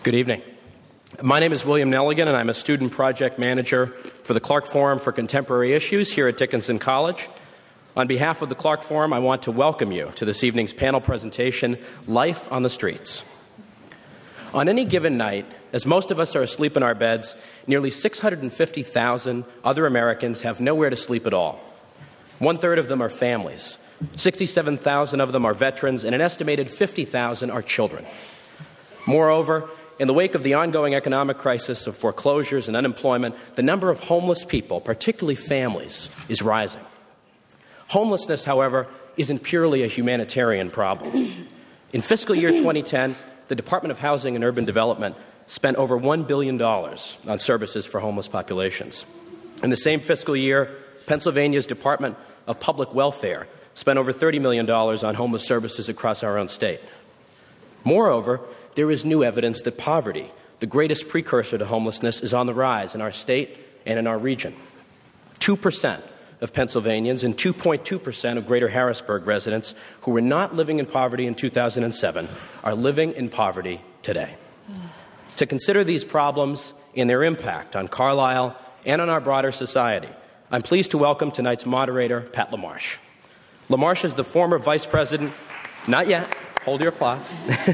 Good evening. My name is William Nelligan, and I'm a student project manager for the Clark Forum for Contemporary Issues here at Dickinson College. On behalf of the Clark Forum, I want to welcome you to this evening's panel presentation, Life on the Streets. On any given night, as most of us are asleep in our beds, nearly 650,000 other Americans have nowhere to sleep at all. 1/3 of them are families. 67,000 of them are veterans, and an estimated 50,000 are children. Moreover, in the wake of the ongoing economic crisis of foreclosures and unemployment, the number of homeless people, particularly families, is rising. Homelessness, however, isn't purely a humanitarian problem. In fiscal year 2010, the Department of Housing and Urban Development spent over $1 billion on services for homeless populations. In the same fiscal year, Pennsylvania's Department of Public Welfare spent over $30 million on homeless services across our own state. Moreover, there is new evidence that poverty, the greatest precursor to homelessness, is on the rise in our state and in our region. 2% of Pennsylvanians and 2.2% of Greater Harrisburg residents who were not living in poverty in 2007 are living in poverty today. To consider these problems and their impact on Carlisle and on our broader society, I'm pleased to welcome tonight's moderator, Pat LaMarche. LaMarche is the former vice president. Not yet. Hold your applause.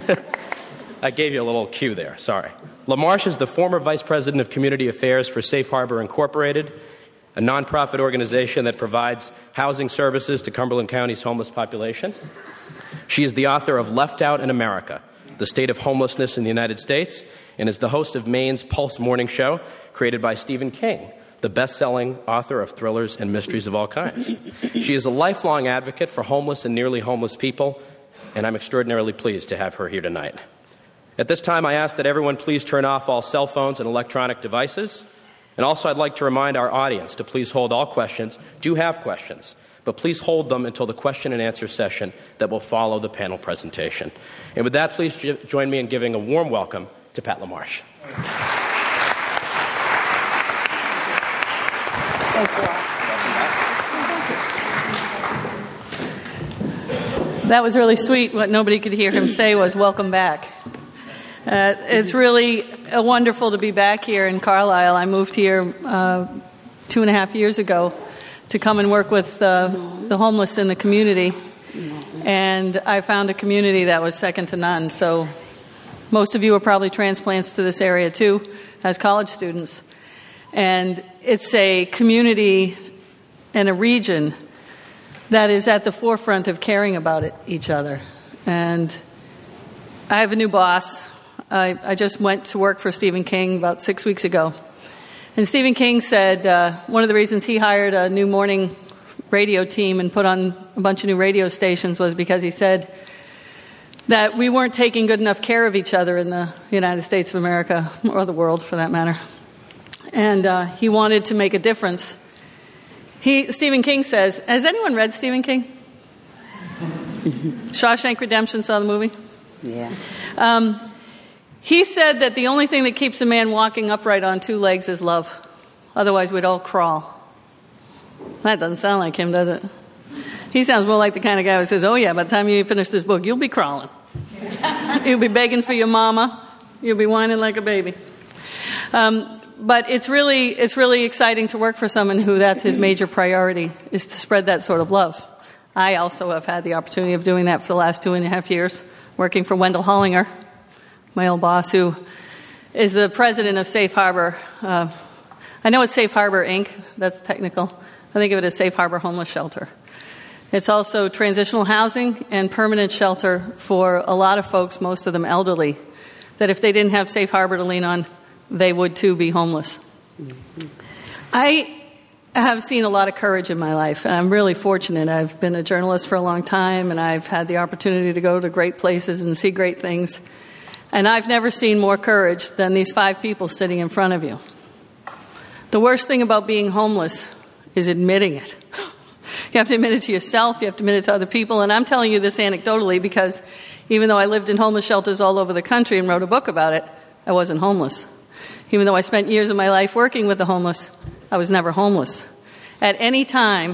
I gave you a little cue there, sorry. LaMarche is the former Vice President of Community Affairs for Safe Harbor Incorporated, a nonprofit organization that provides housing services to Cumberland County's homeless population. She is the author of Left Out in America, The State of Homelessness in the United States, and is the host of Maine's Pulse Morning Show, created by Stephen King, the best-selling author of thrillers and mysteries of all kinds. She is a lifelong advocate for homeless and nearly homeless people, and I'm extraordinarily pleased to have her here tonight. At this time, I ask that everyone please turn off all cell phones and electronic devices. And also, I'd like to remind our audience to please hold all questions. Do have questions, but please hold them until the question and answer session that will follow the panel presentation. And with that, please join me in giving a warm welcome to Pat LaMarche. That was really sweet. What nobody could hear him say was, welcome back. It's really wonderful to be back here in Carlisle. I moved here 2.5 years ago to come and work with the homeless in the community. And I found a community that was second to none. So most of you are probably transplants to this area too, as college students. And it's a community and a region that is at the forefront of caring about each other. And I have a new boss. I just went to work for Stephen King about 6 weeks ago. And Stephen King said one of the reasons he hired a new morning radio team and put on a bunch of new radio stations was because he said that we weren't taking good enough care of each other in the United States of America, or the world for that matter. And he wanted to make a difference. Stephen King says, has anyone read Stephen King? Shawshank Redemption, saw the movie? Yeah. He said that the only thing that keeps a man walking upright on two legs is love. Otherwise, we'd all crawl. That doesn't sound like him, does it? He sounds more like the kind of guy who says, oh yeah, by the time you finish this book, you'll be crawling. You'll be begging for your mama. You'll be whining like a baby. But it's really exciting to work for someone who that's his major priority, is to spread that sort of love. I also have had the opportunity of doing that for the last 2.5 years, working for Wendell Hollinger, my old boss, who is the president of Safe Harbor. I know it's Safe Harbor, Inc. That's technical. I think of it as Safe Harbor Homeless Shelter. It's also transitional housing and permanent shelter for a lot of folks, most of them elderly, that if they didn't have Safe Harbor to lean on, they would too be homeless. Mm-hmm. I have seen a lot of courage in my life, and I'm really fortunate. I've been a journalist for a long time, and I've had the opportunity to go to great places and see great things. And I've never seen more courage than these 5 people sitting in front of you. The worst thing about being homeless is admitting it. You have to admit it to yourself, you have to admit it to other people, and I'm telling you this anecdotally because even though I lived in homeless shelters all over the country and wrote a book about it, I wasn't homeless. Even though I spent years of my life working with the homeless, I was never homeless. At any time,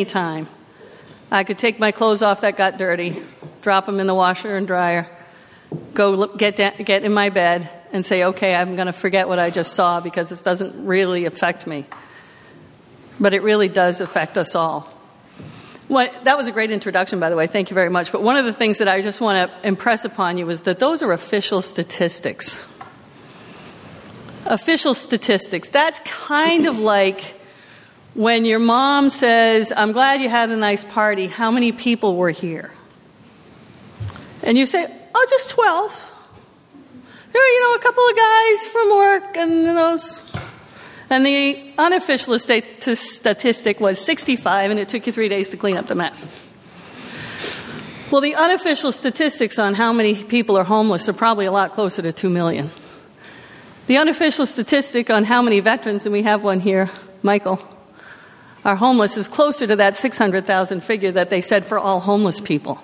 I could take my clothes off that got dirty, drop them in the washer and dryer, go get in my bed and say, okay, I'm going to forget what I just saw because it doesn't really affect me. But it really does affect us all. That was a great introduction, by the way. Thank you very much. But one of the things that I just want to impress upon you is that those are official statistics. Official statistics. That's kind of like when your mom says, I'm glad you had a nice party. How many people were here? And you say, oh, just 12. A couple of guys from work and those. And the unofficial statistic was 65, and it took you 3 days to clean up the mess. Well, the unofficial statistics on how many people are homeless are probably a lot closer to 2 million. The unofficial statistic on how many veterans, and we have one here, Michael, are homeless is closer to that 600,000 figure that they said for all homeless people.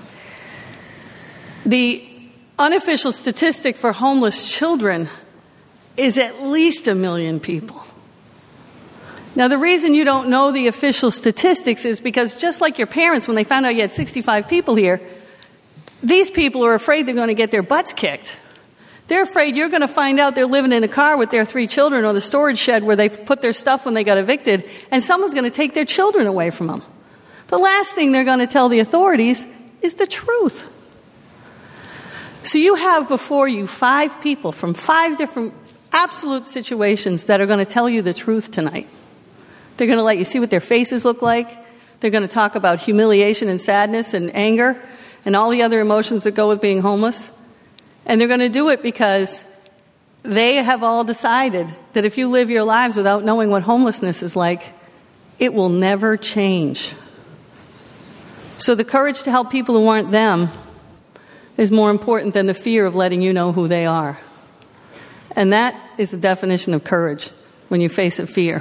The unofficial statistic for homeless children is at least 1 million people. Now, the reason you don't know the official statistics is because just like your parents, when they found out you had 65 people here, these people are afraid they're going to get their butts kicked. They're afraid you're going to find out they're living in a car with their 3 children or the storage shed where they put their stuff when they got evicted, and someone's going to take their children away from them. The last thing they're going to tell the authorities is the truth. So you have before you 5 people from 5 different absolute situations that are going to tell you the truth tonight. They're going to let you see what their faces look like. They're going to talk about humiliation and sadness and anger and all the other emotions that go with being homeless. And they're going to do it because they have all decided that if you live your lives without knowing what homelessness is like, it will never change. So the courage to help people who aren't them is more important than the fear of letting you know who they are. And that is the definition of courage when you face a fear.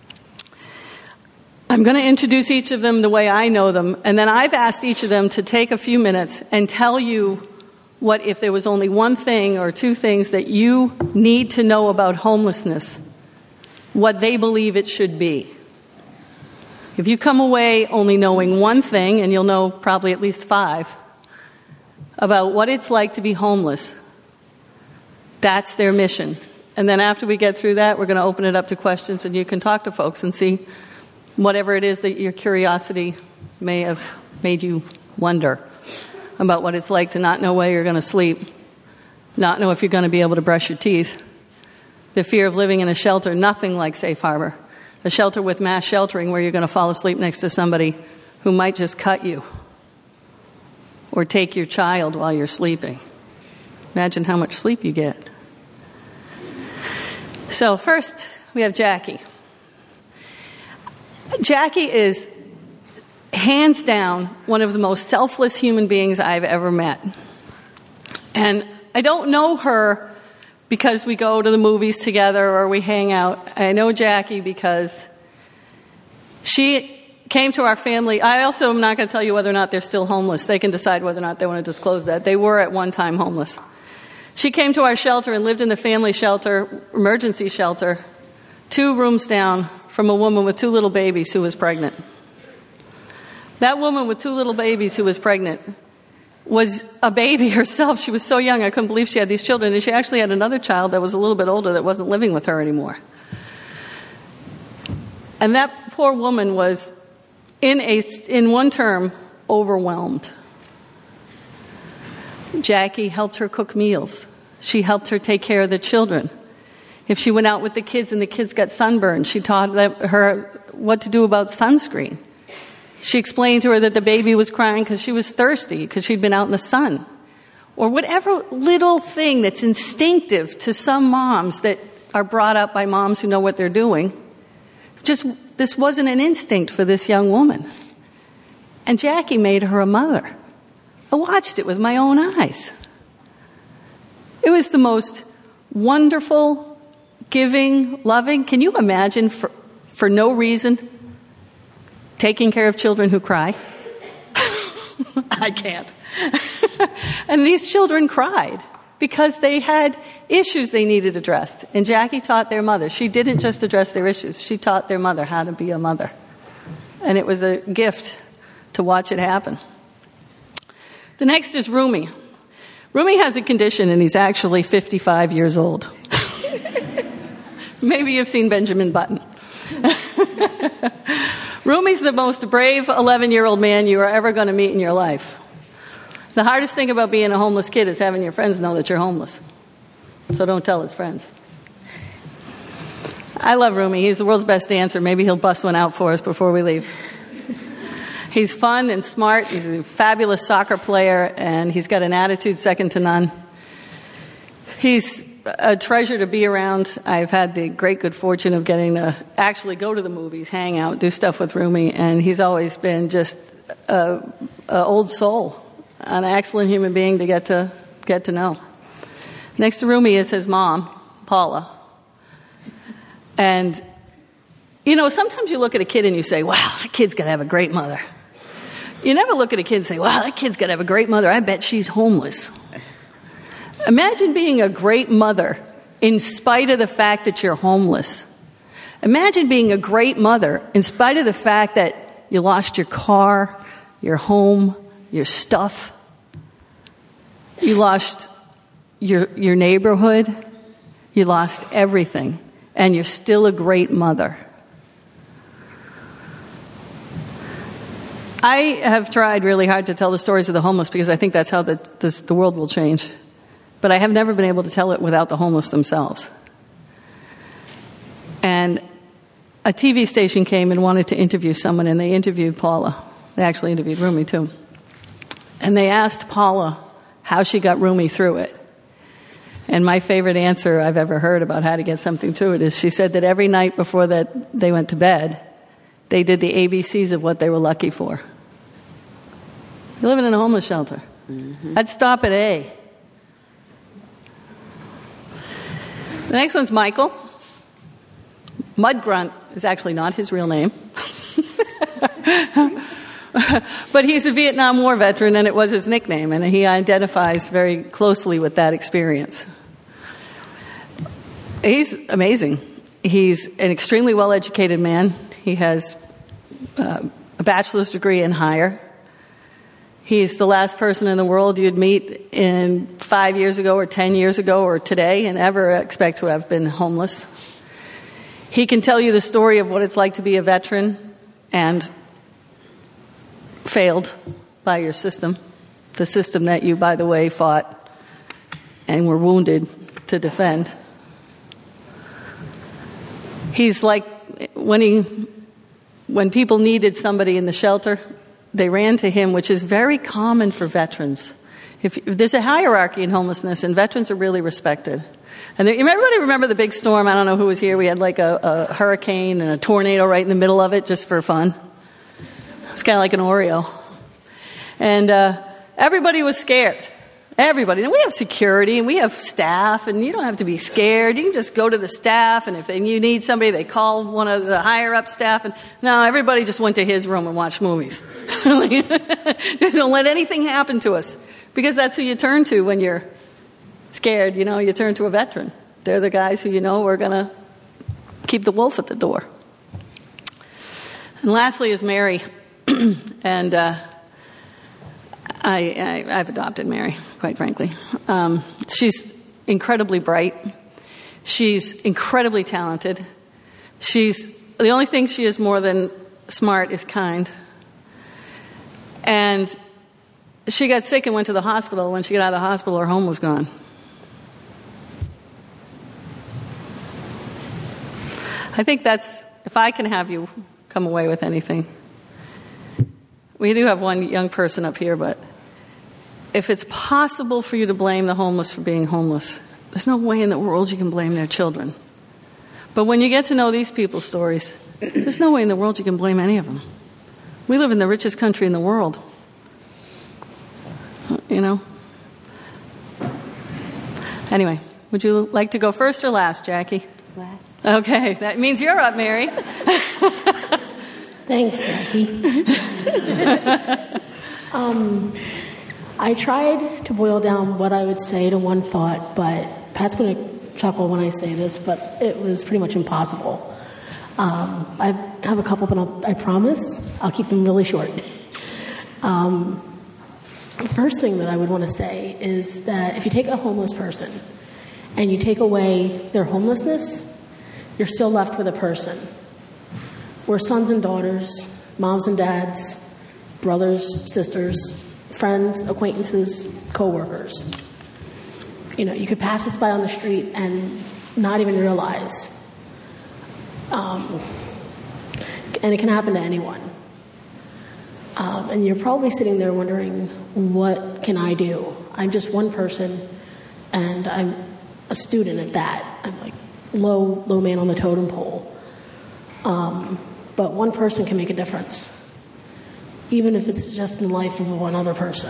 I'm going to introduce each of them the way I know them, and then I've asked each of them to take a few minutes and tell you what, if there was only one thing or 2 things that you need to know about homelessness, what they believe it should be. If you come away only knowing one thing, and you'll know probably at least 5, about what it's like to be homeless, that's their mission. And then after we get through that, we're going to open it up to questions, and you can talk to folks and see whatever it is that your curiosity may have made you wonder about what it's like to not know where you're going to sleep, not know if you're going to be able to brush your teeth, the fear of living in a shelter, nothing like Safe Harbor, a shelter with mass sheltering where you're going to fall asleep next to somebody who might just cut you or take your child while you're sleeping. Imagine how much sleep you get. So first, we have Jackie. Jackie is hands down one of the most selfless human beings I've ever met. And I don't know her because we go to the movies together or we hang out. I know Jackie because she came to our family. I also am not going to tell you whether or not they're still homeless. They can decide whether or not they want to disclose that. They were at one time homeless. She came to our shelter and lived in the family shelter, emergency shelter, 2 rooms down from a woman with 2 little babies who was pregnant. That woman with 2 little babies who was pregnant was a baby herself. She was so young, I couldn't believe she had these children. And she actually had another child that was a little bit older that wasn't living with her anymore. And that poor woman was, in one term, overwhelmed. Jackie helped her cook meals. She helped her take care of the children. If she went out with the kids and the kids got sunburned, she taught her what to do about sunscreen. She explained to her that the baby was crying because she was thirsty, because she'd been out in the sun. Or whatever little thing that's instinctive to some moms that are brought up by moms who know what they're doing. This wasn't an instinct for this young woman. And Jackie made her a mother. I watched it with my own eyes. It was the most wonderful, giving, loving. Can you imagine for no reason taking care of children who cry? I can't. And these children cried because they had issues they needed addressed. And Jackie taught their mother. She didn't just address their issues. She taught their mother how to be a mother. And it was a gift to watch it happen. The next is Rumi. Rumi has a condition, and he's actually 55 years old. Maybe you've seen Benjamin Button. Rumi's the most brave 11-year-old man you are ever going to meet in your life. The hardest thing about being a homeless kid is having your friends know that you're homeless. So don't tell his friends. I love Rumi. He's the world's best dancer. Maybe he'll bust one out for us before we leave. He's fun and smart. He's a fabulous soccer player, and he's got an attitude second to none. He's a treasure to be around. I've had the great good fortune of getting to actually go to the movies, hang out, do stuff with Rumi, and he's always been just an old soul, an excellent human being to get to know. Next to Rumi is his mom, Paula. And, you know, sometimes you look at a kid and you say, wow, that kid's going to have a great mother. You never look at a kid and say, wow, that kid's going to have a great mother. I bet she's homeless. Imagine being a great mother in spite of the fact that you're homeless. Imagine being a great mother in spite of the fact that you lost your car, your home, your stuff. You lost your neighborhood. You lost everything. And you're still a great mother. I have tried really hard to tell the stories of the homeless because I think that's how the world will change. But I have never been able to tell it without the homeless themselves. And a TV station came and wanted to interview someone, and they interviewed Paula. They actually interviewed Rumi, too. And they asked Paula how she got Rumi through it. And my favorite answer I've ever heard about how to get something through it is she said that every night before that they went to bed, they did the ABCs of what they were lucky for. You're living in a homeless shelter. Mm-hmm. I'd stop at A. The next one's Michael. Mudgrunt is actually not his real name. But he's a Vietnam War veteran, and it was his nickname, and he identifies very closely with that experience. He's amazing. He's an extremely well-educated man. He has a bachelor's degree and higher. He's the last person in the world you'd meet in 5 years ago or 10 years ago or today and ever expect to have been homeless. He can tell you the story of what it's like to be a veteran and failed by your system, the system that you, by the way, fought and were wounded to defend. He's like when people needed somebody in the shelter, they ran to him, which is very common for veterans. If there's a hierarchy in homelessness, and veterans are really respected. And everybody remember the big storm? I don't know who was here. We had like a hurricane and a tornado right in the middle of it, just for fun. It's kind of like an Oreo. And everybody was scared. Everybody. And we have security, and we have staff, and you don't have to be scared. You can just go to the staff, and if you need somebody, they call one of the higher-up staff. And no, everybody just went to his room and watched movies. Don't let anything happen to us. Because that's who you turn to when you're scared. You know, you turn to a veteran. They're the guys who you know are going to keep the wolf at the door. And lastly is Mary. And I've adopted Mary, quite frankly. She's incredibly bright. She's incredibly talented. The only thing she is more than smart is kind. And she got sick and went to the hospital. When she got out of the hospital, her home was gone. I think that's, if I can have you come away with anything. We do have one young person up here, but if it's possible for you to blame the homeless for being homeless, there's no way in the world you can blame their children. But when you get to know these people's stories, there's no way in the world you can blame any of them. We live in the richest country in the world. You know? Anyway, would you like to go first or last, Jackie? Last. Okay, that means you're up, Mary. Thanks, Jackie. I tried to boil down what I would say to one thought, but Pat's going to chuckle when I say this, but it was pretty much impossible. I have a couple, but I promise I'll keep them really short. The first thing that I would want to say is that if you take a homeless person and you take away their homelessness, you're still left with a person. We're sons and daughters, moms and dads, brothers, sisters, friends, acquaintances, co-workers. You know, you could pass us by on the street and not even realize. And it can happen to anyone. And you're probably sitting there wondering, what can I do? I'm just one person, and I'm a student at that. I'm like low man on the totem pole. But one person can make a difference, even if it's just in the life of one other person.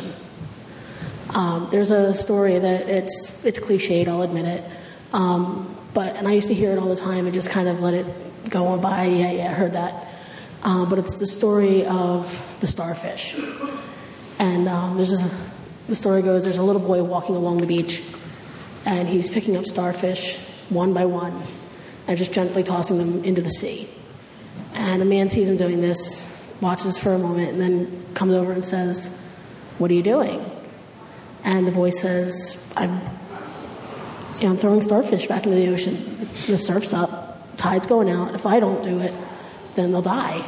There's a story that it's cliched, I'll admit it. And I used to hear it all the time and just kind of let it go on by. Yeah, I heard that. But it's the story of the starfish. And the story goes, there's a little boy walking along the beach, and he's picking up starfish one by one and just gently tossing them into the sea. And a man sees him doing this, watches for a moment, and then comes over and says, "What are you doing?" And the boy says, I'm throwing starfish back into the ocean. The surf's up, tide's going out. If I don't do it, then they'll die.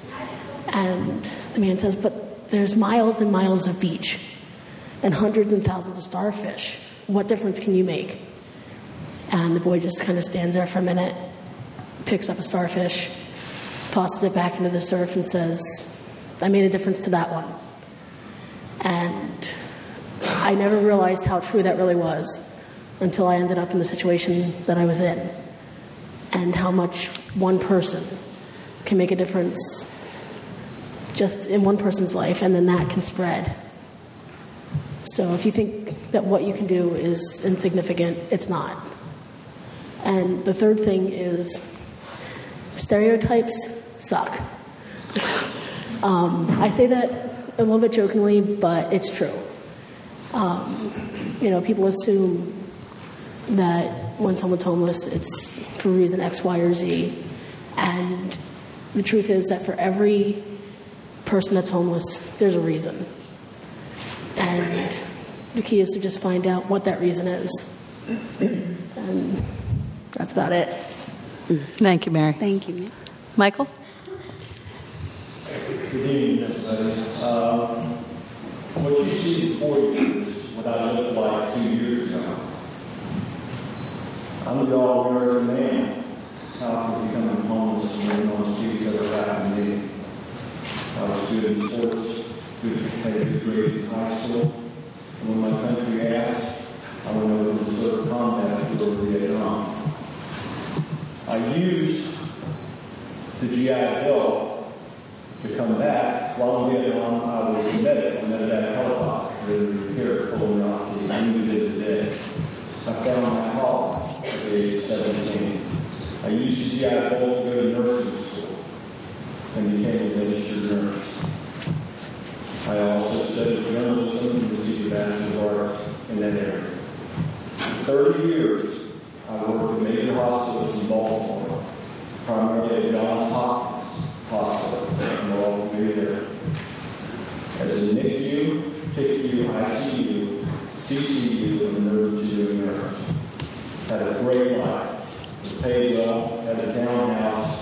And the man says, but there's miles and miles of beach and hundreds and thousands of starfish. What difference can you make? And the boy just kind of stands there for a minute, picks up a starfish, tosses it back into the surf and says, I made a difference to that one. And I never realized how true that really was until I ended up in the situation that I was in, and how much one person can make a difference just in one person's life, and then that can spread. So if you think that what you can do is insignificant, it's not. And the third thing is stereotypes suck. I say that a little bit jokingly, but it's true. People assume that when someone's homeless, it's for reason X, Y, or Z. And the truth is that for every person that's homeless, there's a reason. And the key is to just find out what that reason is. And that's about it. Thank you, Mary. Thank you. Michael? Good evening, everybody. What you see before you is what I looked like 2 years ago. I'm the all-American man. How could becoming homeless and living on the streets ever happened to me? I was good in sports, had a good grade in high school. And when my country asked, I went over to serve combat to go to Vietnam. I used the GI Bill to come back. While in Vietnam, I was a medic. I met that helicopter here pulling me off the wounded today. I found my calling at the age of 17. I used the GI Bill to go to nursing school and became a registered nurse. I also studied journalism and received a Bachelor of Arts in that area. For 30 years, I worked at major hospitals in Baltimore, primarily at Johns Hopkins Hospital, and we're all familiar there. As a NICU, PICU, ICU, CCU, and emergency room nurse. Had a great life. Was paid well, had a townhouse.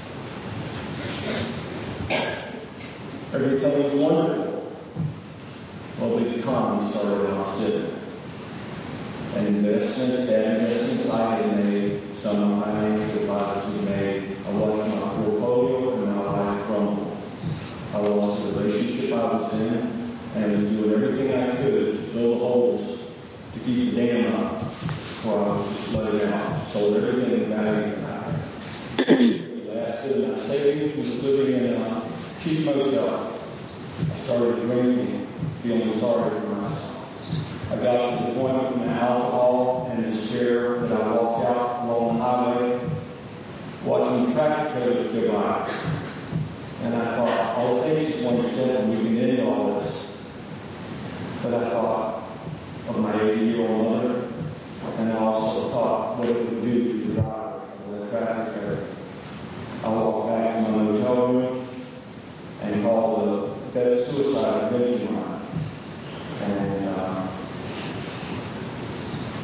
Everything was wonderful. Well, the economy started off different. And investments I had made, some financial advisors had made. I watched my portfolio and my life crumble. I lost the relationship I was in, and was doing everything I could to fill the holes to keep the dam up before I was just let it out. Sold everything in value and I lasted my savings, was living in a cheap motel. I started drinking, feeling sorry for myself. I got to the point with my alcohol and despair that I walked out along the highway, watching traffic codes go by. And I thought, all it takes is one step and we can end all this. But I thought of my 80-year-old mother, and I also thought what it would do to the driver of the traffic code. I walked back to my motel room and called the suicide prevention line.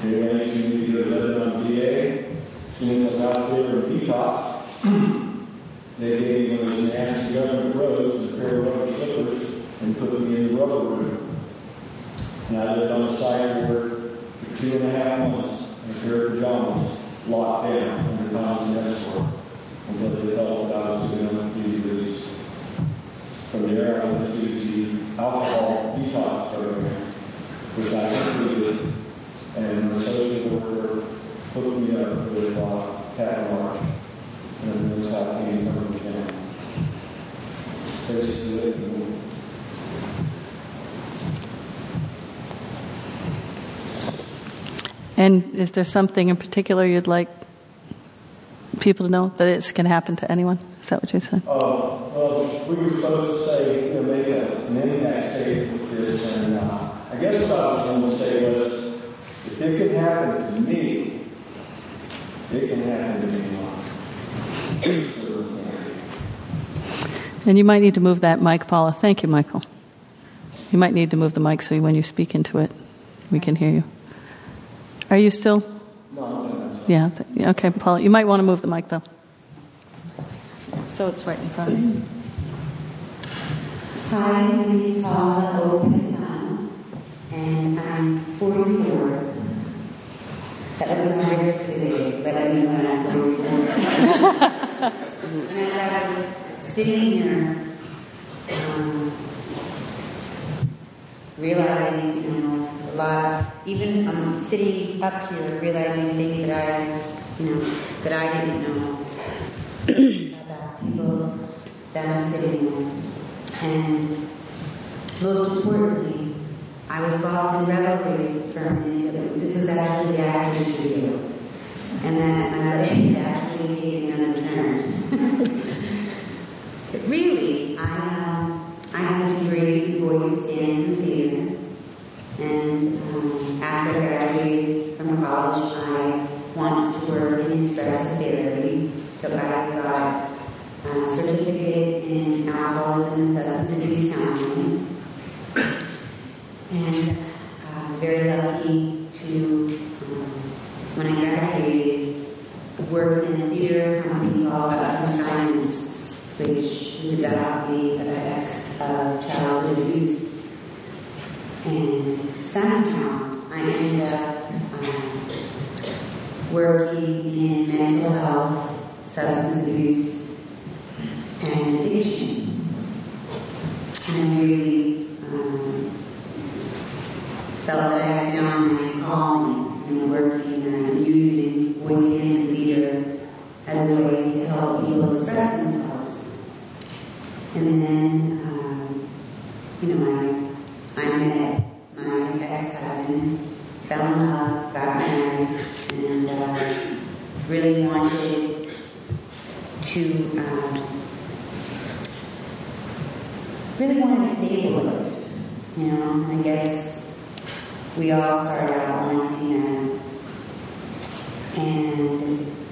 They arranged for me to get a letter on DA. As soon as I got there in detox, they gave me one of those nasty government robes and a pair of rubber slippers and put me in the rubber room. And I lived on the side ward for 2.5 months in a pair of pajamas, locked down under constant escort until they felt that I was good enough to be released. From there, I went to the alcohol detox program, which I completed, and the social worker hooked me up with Pat Marsh, and that's how I came from the town. Basically, it. And is there something in particular you'd like people to know, that it can happen to anyone? Is that what you said? Well, we were supposed to say, make an impact statement with this, and I guess what I was going to say was, if it can happen to me, it can happen to anyone. And you might need to move that mic, Paula. Thank you, Michael. You might need to move the mic so when you speak into it, we can hear you. Are you still? No. Yeah. Okay, Paula. You might want to move the mic, though. So it's right in front of you. Hi, my name is Paula Openzano, and I'm 44. That was my risk today, but I knew when I'm 44. And as I was sitting here, realizing, a lot, even sitting up here, realizing things that I didn't know about people that I'm sitting with. And most importantly, I was lost in revelry for a minute. This was actually the actor's studio. And that my life had actually taken another turn. But really, I have a degree in voice, dance, and theater. And after I graduated from college, I wanted to work in expressive therapy. So I got a certificate in alcoholism and substance abuse counseling. And I was very lucky to, when I graduated, work in a theater company called Silence, which was about the effects of childhood abuse. And somehow I ended up working in mental health, substance abuse, and addiction. And I really felt that I had found my calling in working and using voice and theater as a way to help people express themselves. And then, I met my ex-husband, fell in love, got married, and really wanted to stay alive. I guess we all started out wanting that. And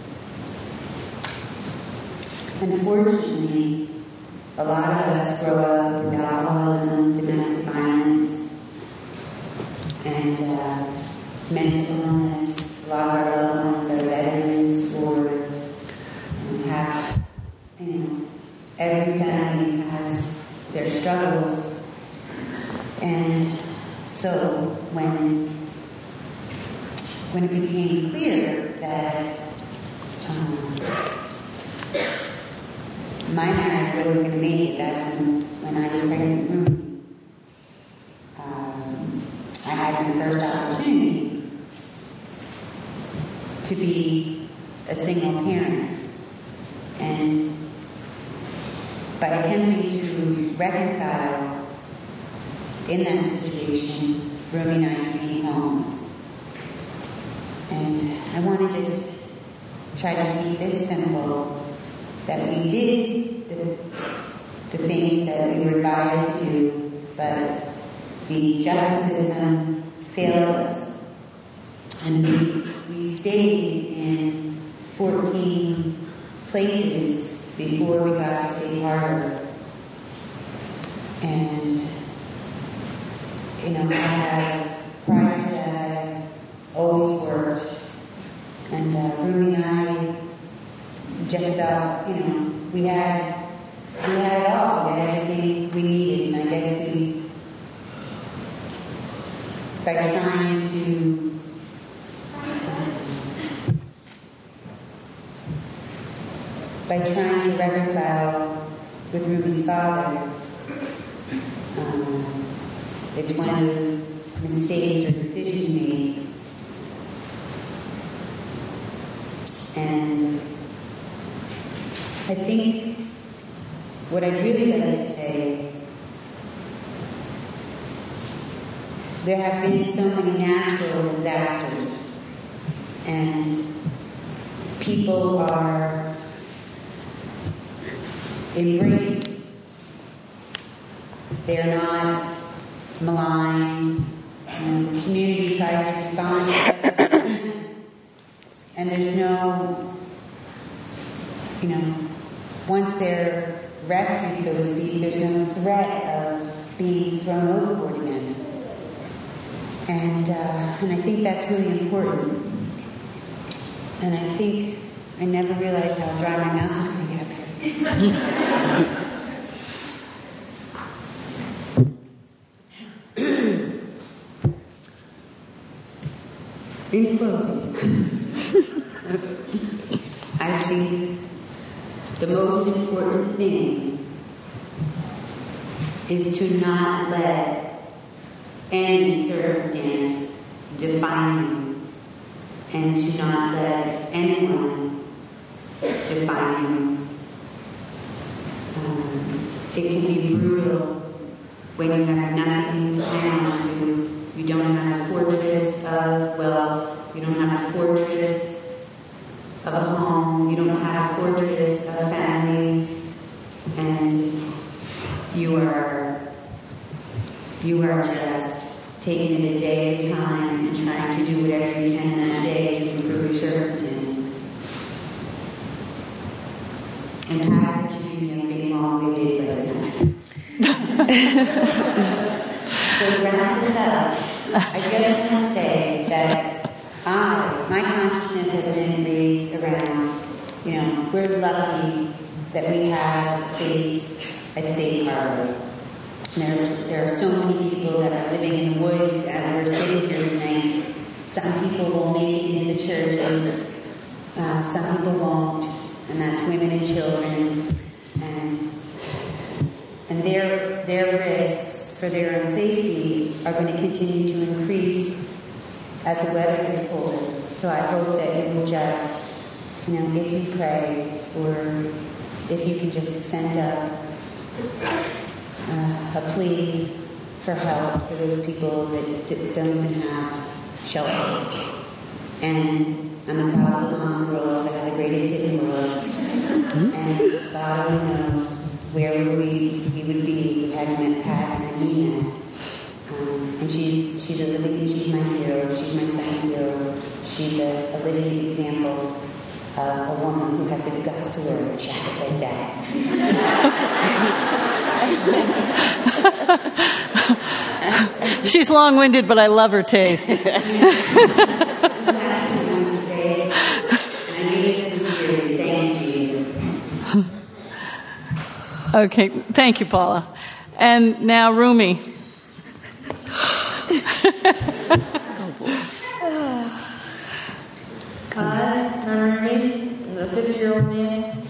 unfortunately, a lot of us grow up with alcoholism, domestic violence, and mental illness. A lot of our loved ones are veterans or have, every family has their struggles. And so when it became clear that my marriage wasn't going to make it, that's when I was pregnant with Ruby. I had my first opportunity to be a single parent. And by attempting to reconcile in that situation, Ruby and I became homes. And I want to just try to keep this simple, that we did the things that we were advised to do, but the justice system failed us. And we stayed in 14 places before we got to Safe Harbor. And, prior to that, I always worked worked. And Ruby and I just about, we had it all. We had everything we needed. And I guess by trying to reconcile with Ruby's father, it's one of those mistakes or decisions made. And I think what I'd really like to say, there have been so many natural disasters, and people are embraced. They're not maligned, and the community tries to respond to that. And there's no, once they're rescued, so to speak, there's no threat of being thrown overboard again. And I think that's really important. And I think I never realized how dry my mouth was going to get up here. In closing, I think the most important thing is to not let any circumstance define you, and to not let anyone define you. It can be brutal when you have nothing to hang on to. You don't have a fortress of wealth. You don't have a fortress of a home. You don't have a fortress of a family. And you are just taking it a day at a time and trying to do whatever you can that day to improve your circumstances. And half the community have been long way by this time. So to wrap this up, I just want to say that my consciousness has been raised around, we're lucky that we have a space at Safe Harbor. There are so many people that are living in the woods as we're sitting here tonight. Some people will make it into churches, some people won't, and that's women and children, and their risks for their own safety are going to continue to increase as the weather gets colder. So I hope that you will just, if you pray, or if you can just send up a plea for help for those people that don't even have shelter. And I'm the proudest mom in the world. I have the greatest kid in the world. And God only knows where we would be if we hadn't met Pat and Nina. And she's a living, she's my hero, she's my son's hero. She's a living example of a woman who has the guts to wear a jacket like that. She's long-winded, but I love her taste. Okay, thank you, Paula. And now, Rumi. Hi, I'm Rumi. I'm a 50-year-old man.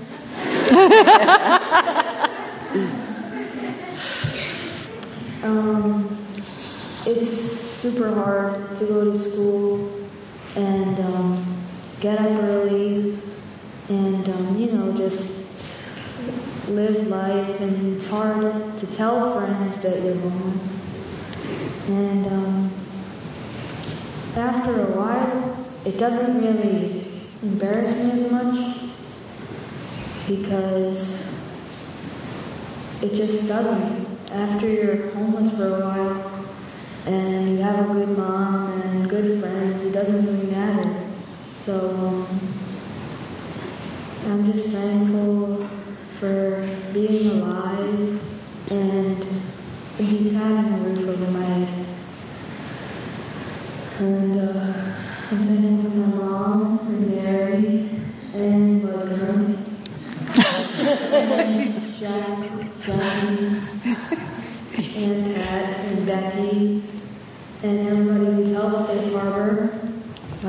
It's super hard to go to school and get up early and, just live life. And it's hard to tell friends that you're homeless. And after a while, it doesn't really embarrass me as much because it just doesn't. After you're homeless for a while and you have a good mom and good friends, it doesn't really matter. So I'm just thankful for being alive and at least having a roof over my head. And I'm thankful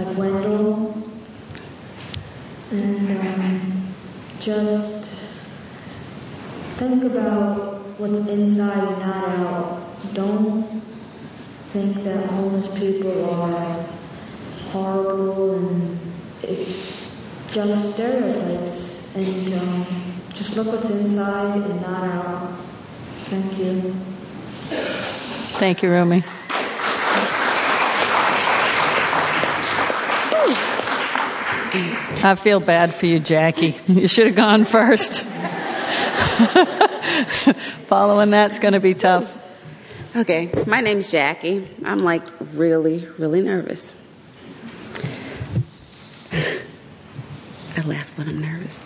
like Wendell. And just think about what's inside and not out. Don't think that homeless people are horrible and it's just stereotypes. And just look what's inside and not out. Thank you. Thank you, Rumi. I feel bad for you, Jackie. You should have gone first. Following that's going to be tough. Okay, my name's Jackie. I'm like really, really nervous. I laugh when I'm nervous.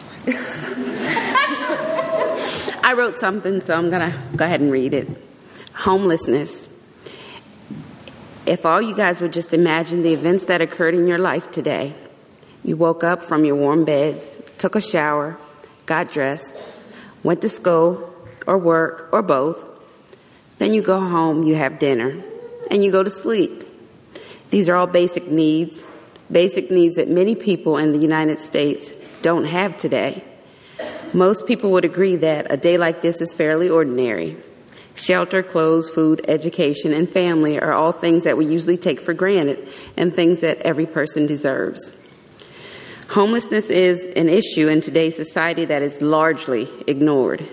I wrote something, so I'm going to go ahead and read it. Homelessness. If all you guys would just imagine the events that occurred in your life today. You woke up from your warm beds, took a shower, got dressed, went to school or work or both. Then you go home, you have dinner, and you go to sleep. These are all basic needs that many people in the United States don't have today. Most people would agree that a day like this is fairly ordinary. Shelter, clothes, food, education, and family are all things that we usually take for granted and things that every person deserves. Homelessness is an issue in today's society that is largely ignored.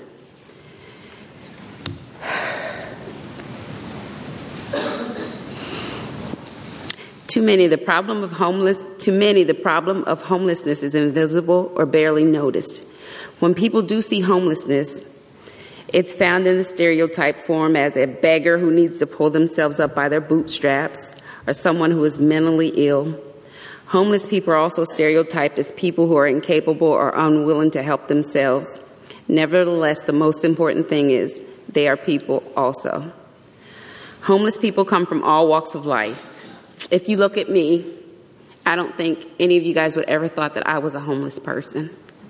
To many, the problem of homelessness is invisible or barely noticed. When people do see homelessness, it's found in a stereotype form as a beggar who needs to pull themselves up by their bootstraps or someone who is mentally ill. Homeless people are also stereotyped as people who are incapable or unwilling to help themselves. Nevertheless, the most important thing is they are people also. Homeless people come from all walks of life. If you look at me, I don't think any of you guys would ever thought that I was a homeless person.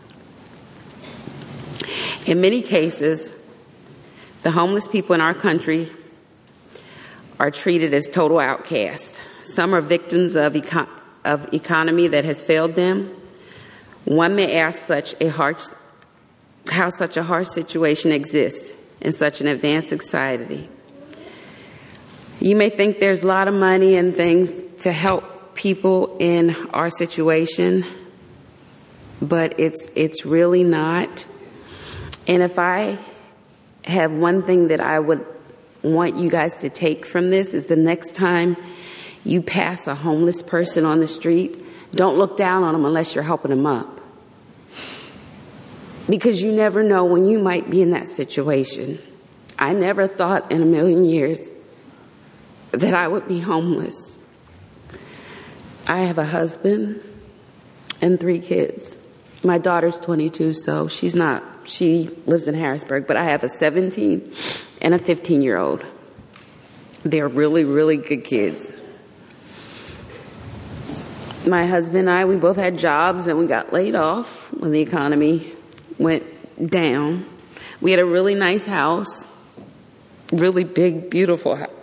In many cases, the homeless people in our country are treated as total outcasts. Some are victims of economy that has failed them. One may ask how such a harsh situation exists in such an advanced society. You may think there's a lot of money and things to help people in our situation, but it's really not. And if I have one thing that I would want you guys to take from this is the next time you pass a homeless person on the street, don't look down on them unless you're helping them up. Because you never know when you might be in that situation. I never thought in a million years that I would be homeless. I have a husband and 3 kids. My daughter's 22, so she lives in Harrisburg, but I have a 17 and a 15-year-old. They're really, really good kids. My husband and I, we both had jobs and we got laid off when the economy went down. We had a really nice house, really big, beautiful house.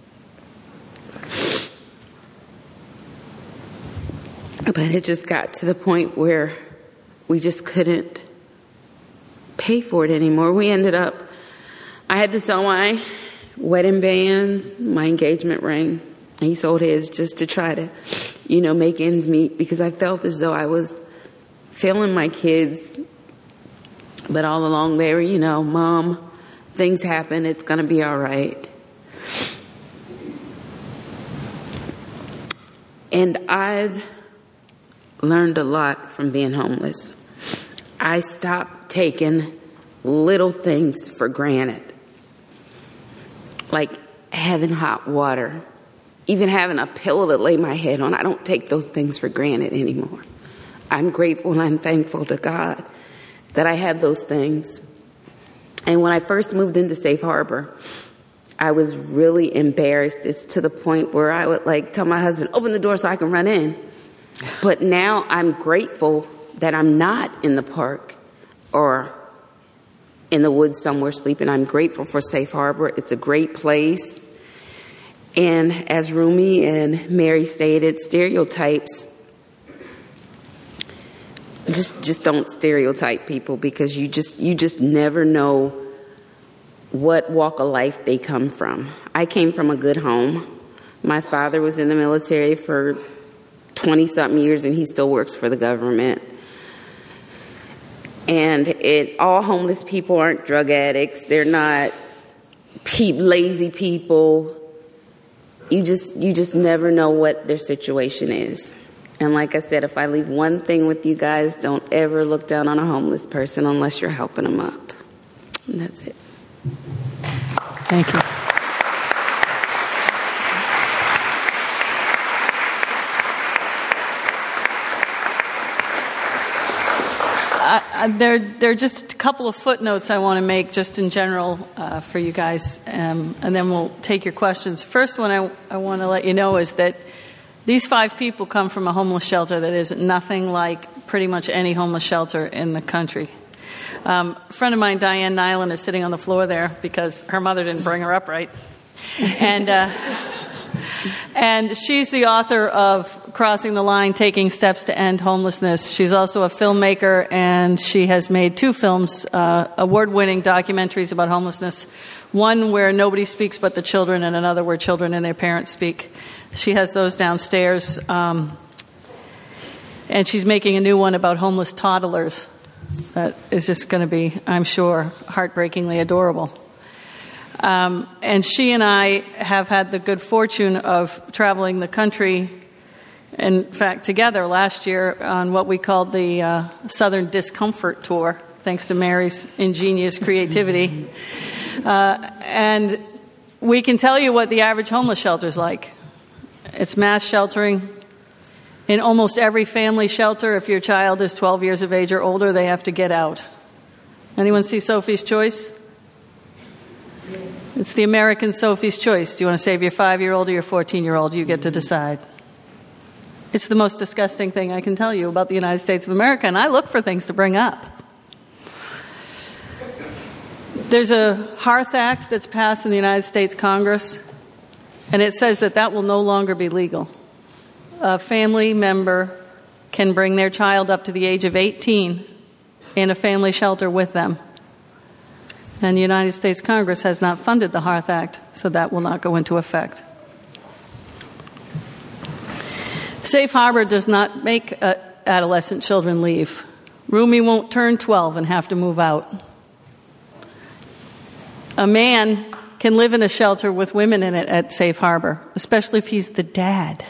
But it just got to the point where we just couldn't pay for it anymore. I had to sell my wedding bands, my engagement ring. He sold his just to try to, make ends meet because I felt as though I was failing my kids. But all along they were, Mom, things happen. It's going to be all right. And I've learned a lot from being homeless. I stopped taking little things for granted, like having hot water, even having a pillow to lay my head on. I don't take those things for granted anymore. I'm grateful and I'm thankful to God that I had those things. And when I first moved into Safe Harbor, I was really embarrassed. It's to the point where I would tell my husband, open the door so I can run in. But now I'm grateful that I'm not in the park or in the woods somewhere sleeping. I'm grateful for Safe Harbor. It's a great place. And as Rumi and Mary stated, stereotypes just don't stereotype people, because you just never know what walk of life they come from. I came from a good home. My father was in the military for 20-something years, and he still works for the government. And all homeless people aren't drug addicts. They're not lazy people. You just never know what their situation is. And like I said, if I leave one thing with you guys, don't ever look down on a homeless person unless you're helping them up. And that's it. Thank you. There are just a couple of footnotes I want to make just in general for you guys, and then we'll take your questions. First one I want to let you know is that these 5 people come from a homeless shelter that is nothing like pretty much any homeless shelter in the country. A friend of mine, Diane Nyland, is sitting on the floor there because her mother didn't bring her up right. And she's the author of Crossing the Line, Taking Steps to End Homelessness. She's also a filmmaker, and she has made 2 films, award-winning documentaries about homelessness. One where nobody speaks but the children, and another where children and their parents speak. She has those downstairs. And she's making a new one about homeless toddlers that is just going to be, I'm sure, heartbreakingly adorable. And she and I have had the good fortune of traveling the country, in fact, together last year on what we called the Southern Discomfort Tour, thanks to Mary's ingenious creativity. And we can tell you what the average homeless shelter is like. It's mass sheltering. In almost every family shelter, if your child is 12 years of age or older, they have to get out. Anyone see Sophie's Choice? It's the American Sophie's Choice. Do you want to save your 5-year-old or your 14-year-old? You get to decide. It's the most disgusting thing I can tell you about the United States of America, and I look for things to bring up. There's a Hearth Act that's passed in the United States Congress, and it says that will no longer be legal. A family member can bring their child up to the age of 18 in a family shelter with them. And the United States Congress has not funded the Hearth Act, so that will not go into effect. Safe Harbor does not make adolescent children leave. Rumi won't turn 12 and have to move out. A man can live in a shelter with women in it at Safe Harbor, especially if he's the dad.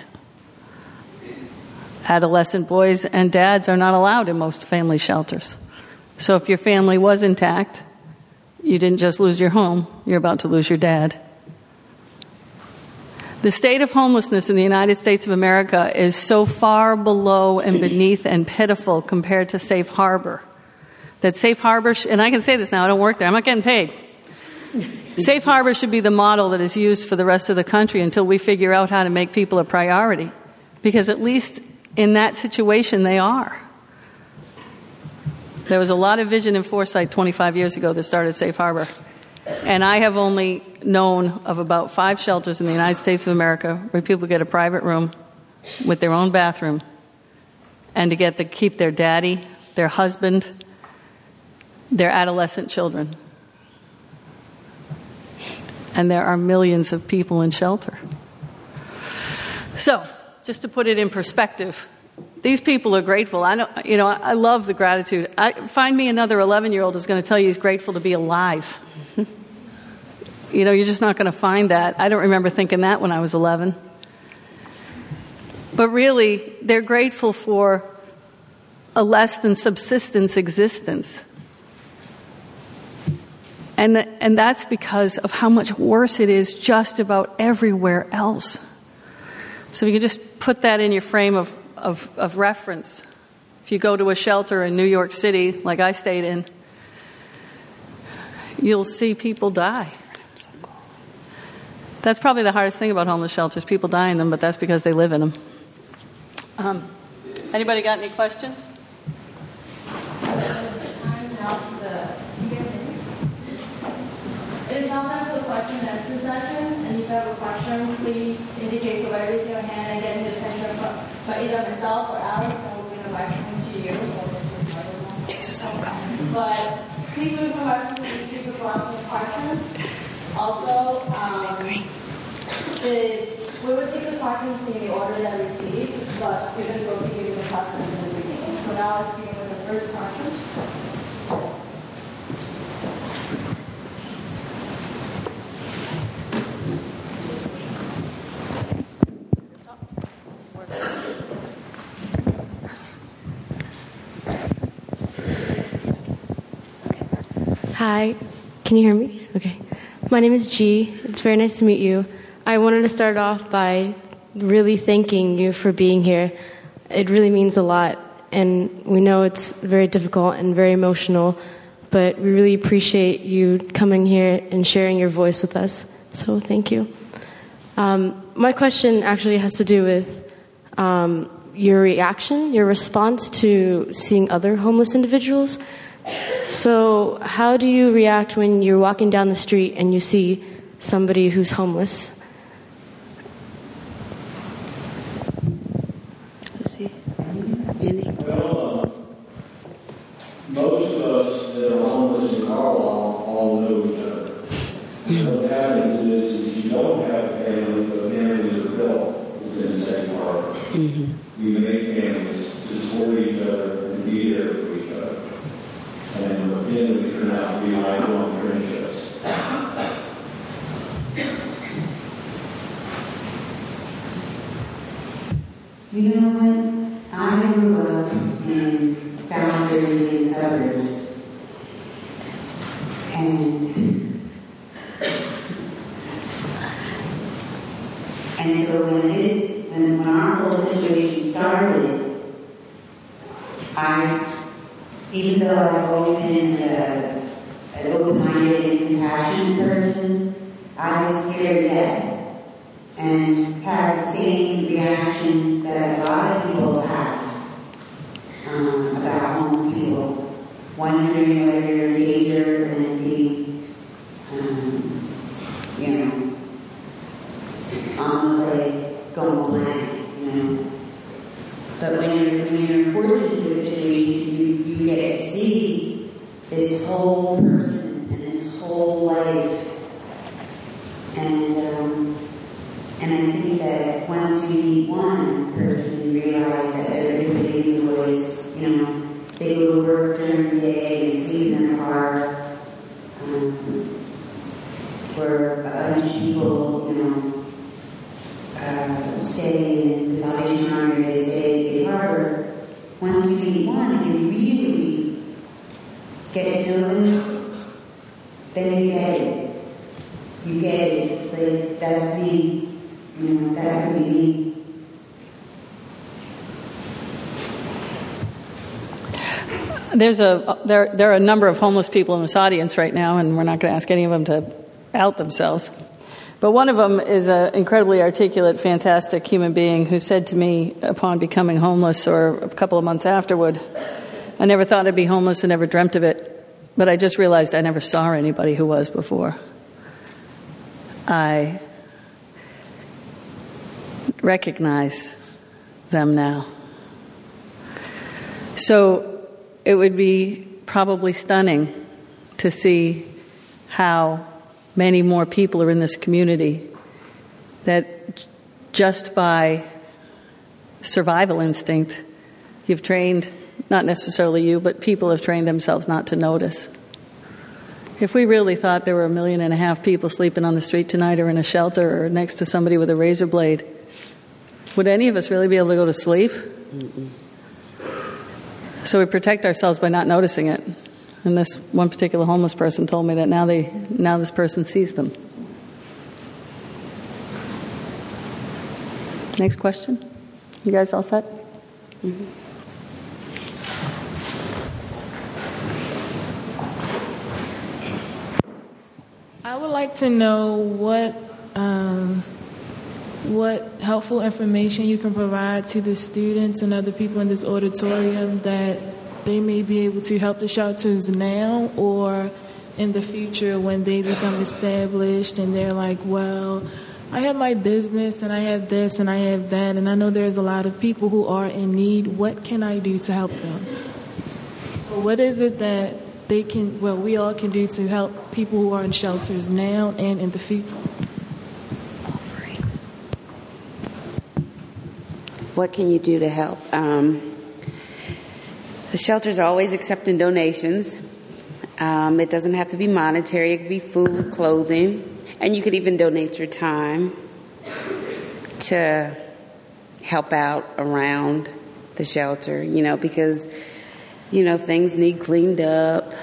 Adolescent boys and dads are not allowed in most family shelters. So if your family was intact, you didn't just lose your home, you're about to lose your dad. The state of homelessness in the United States of America is so far below and beneath and pitiful compared to Safe Harbor that Safe Harbor, and I can say this now, I don't work there, I'm not getting paid. Safe Harbor should be the model that is used for the rest of the country until we figure out how to make people a priority. Because at least in that situation, they are. There was a lot of vision and foresight 25 years ago that started Safe Harbor. And I have only known of about 5 shelters in the United States of America where people get a private room with their own bathroom and to get to keep their daddy, their husband, their adolescent children. And there are millions of people in shelter. So, just to put it in perspective, these people are grateful. I love the gratitude. Find me another 11-year-old who's going to tell you he's grateful to be alive. You're just not going to find that. I don't remember thinking that when I was 11. But really, they're grateful for a less than subsistence existence. And that's because of how much worse it is just about everywhere else. So you can just put that in your frame of reference. If you go to a shelter in New York City, like I stayed in, you'll see people die. That's probably the hardest thing about homeless shelters. People die in them, but that's because they live in them. Anybody got any questions? It is now time for the question and answer session, and if you have a question, please indicate so by raising your hand and getting the attention by either myself or Alex, and we'll bring the microphone to you. Jesus, I'm coming. But please leave the questions if you people want some questions. Also, we will take the questions in the order that we received, but students will be giving the questions in the beginning. So now let's begin with the first question. Hi, can you hear me? Okay. My name is G. It's very nice to meet you. I wanted to start off by really thanking you for being here. It really means a lot, and we know it's very difficult and very emotional, but we really appreciate you coming here and sharing your voice with us. So thank you. My question actually has to do with your reaction, your response to seeing other homeless individuals. So how do you react when you're walking down the street and you see somebody who's homeless? Well, most of us that are homeless in Carlisle all know each other. What happens is you don't have a family, but families are built within Safe Harbor. You make families to support each other and be there for each other. And then we turn out to be lifelong friendships. You know what? I grew up in South Jersey and suburbs. And so when our whole situation started, even though I've always been an open-minded and compassionate person, I was scared to death and had the same reactions that a lot of people have about homeless people, wondering whether you're in danger and being, almost like going blank, But when you're forced into a situation, you get to see this whole person and this whole life. And I think that once you meet one person, you realize that everybody in the voice, they go to work during the day and sleep in their car. For a bunch of people, stay in the Salvation Army, they stay in Safe Harbor. Once you meet one and you really get to know them, then you get it. You get it. It's like, that's me. That could be me. There are a number of homeless people in this audience right now, and we're not going to ask any of them to out themselves. But one of them is an incredibly articulate, fantastic human being who said to me upon becoming homeless, or a couple of months afterward, I never thought I'd be homeless and never dreamt of it, but I just realized I never saw anybody who was before. I recognize them now. So it would be probably stunning to see how many more people are in this community that just by survival instinct, you've trained, not necessarily you, but people have trained themselves not to notice. If we really thought there were 1.5 million people sleeping on the street tonight or in a shelter or next to somebody with a razor blade, would any of us really be able to go to sleep? Mm-mm. So we protect ourselves by not noticing it. And this one particular homeless person told me that now this person sees them. Next question. You guys all set? Mm-hmm. I would like to know what helpful information you can provide to the students and other people in this auditorium that they may be able to help the shelters now or in the future when they become established and they're like, well, I have my business and I have this and I have that, and I know there's a lot of people who are in need. What can I do to help them? What is it that we all can do to help people who are in shelters now and in the future? What can you do to help? The shelters are always accepting donations. It doesn't have to be monetary. It could be food, clothing, and you could even donate your time to help out around the shelter, because, things need cleaned up.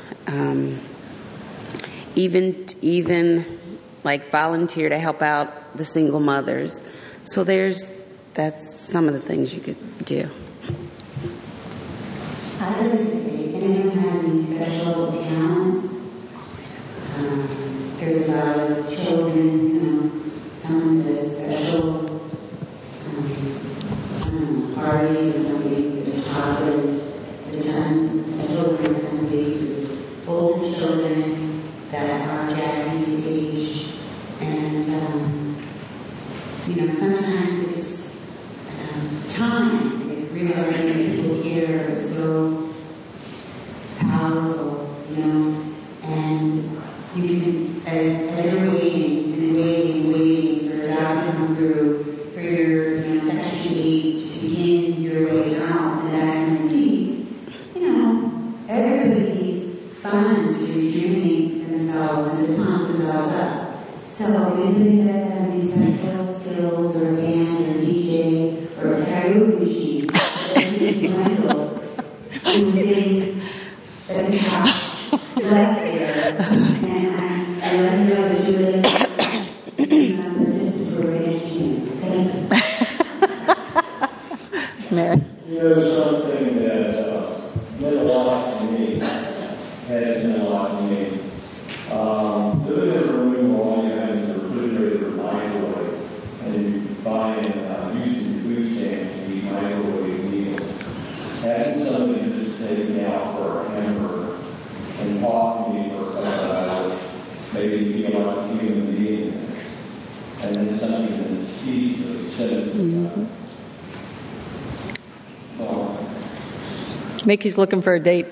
Even like volunteer to help out the single mothers. So that's some of the things you could do. I would say, if anyone has any special talents, there's a lot of children, someone does special parties or something, there's toddlers, there's children, older children that are Japanese age, and sometimes it's time, realizing that people here are so powerful, and you can, as you're waiting for a doctor to come through, for your, Section 8 to begin your way out, and that kind of thing, everybody needs fun to rejuvenate themselves and to pump themselves up. So if anybody does have these special skills or band or DJ or a karaoke machine, who sing at the top left there, and I let you know that you really thank you. Mary? Something that meant a lot to me, has meant a lot to me. Living in a room where all you have is a refrigerator or microwave, and you find using food stamps to eat microwave meals. Having somebody just take me out for a hamburger and talk to me for a couple hours, maybe feel like a human being, and then something that's easily said. Mickey's looking for a date.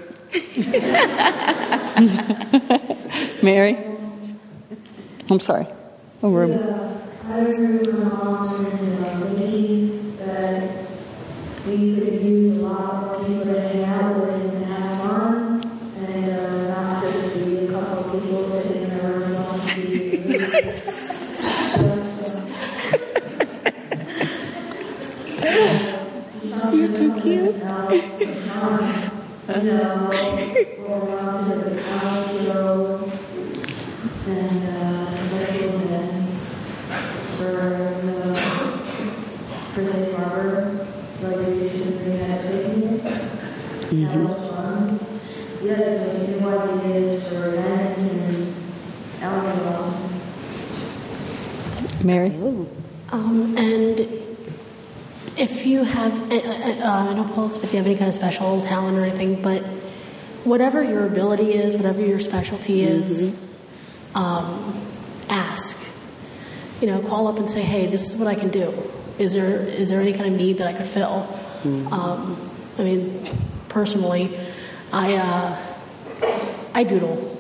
Mary? I'm sorry. Oh, Ruben. I remember my mom and Mickey that we could use a lot more people to hang out with and have fun, and not just be a couple of people sitting in a room watching TV. You're too cute. We're on to the college road and special events for Safe Harbor, like we used to bring that picnic. That was fun. The other thing, what it is for events and alcohol. Mary? And if you have, I don't know if you have any kind of special talent or anything, but whatever your ability is, whatever your specialty is, ask. Call up and say, hey, this is what I can do. Is there any kind of need that I could fill? Personally, I doodle.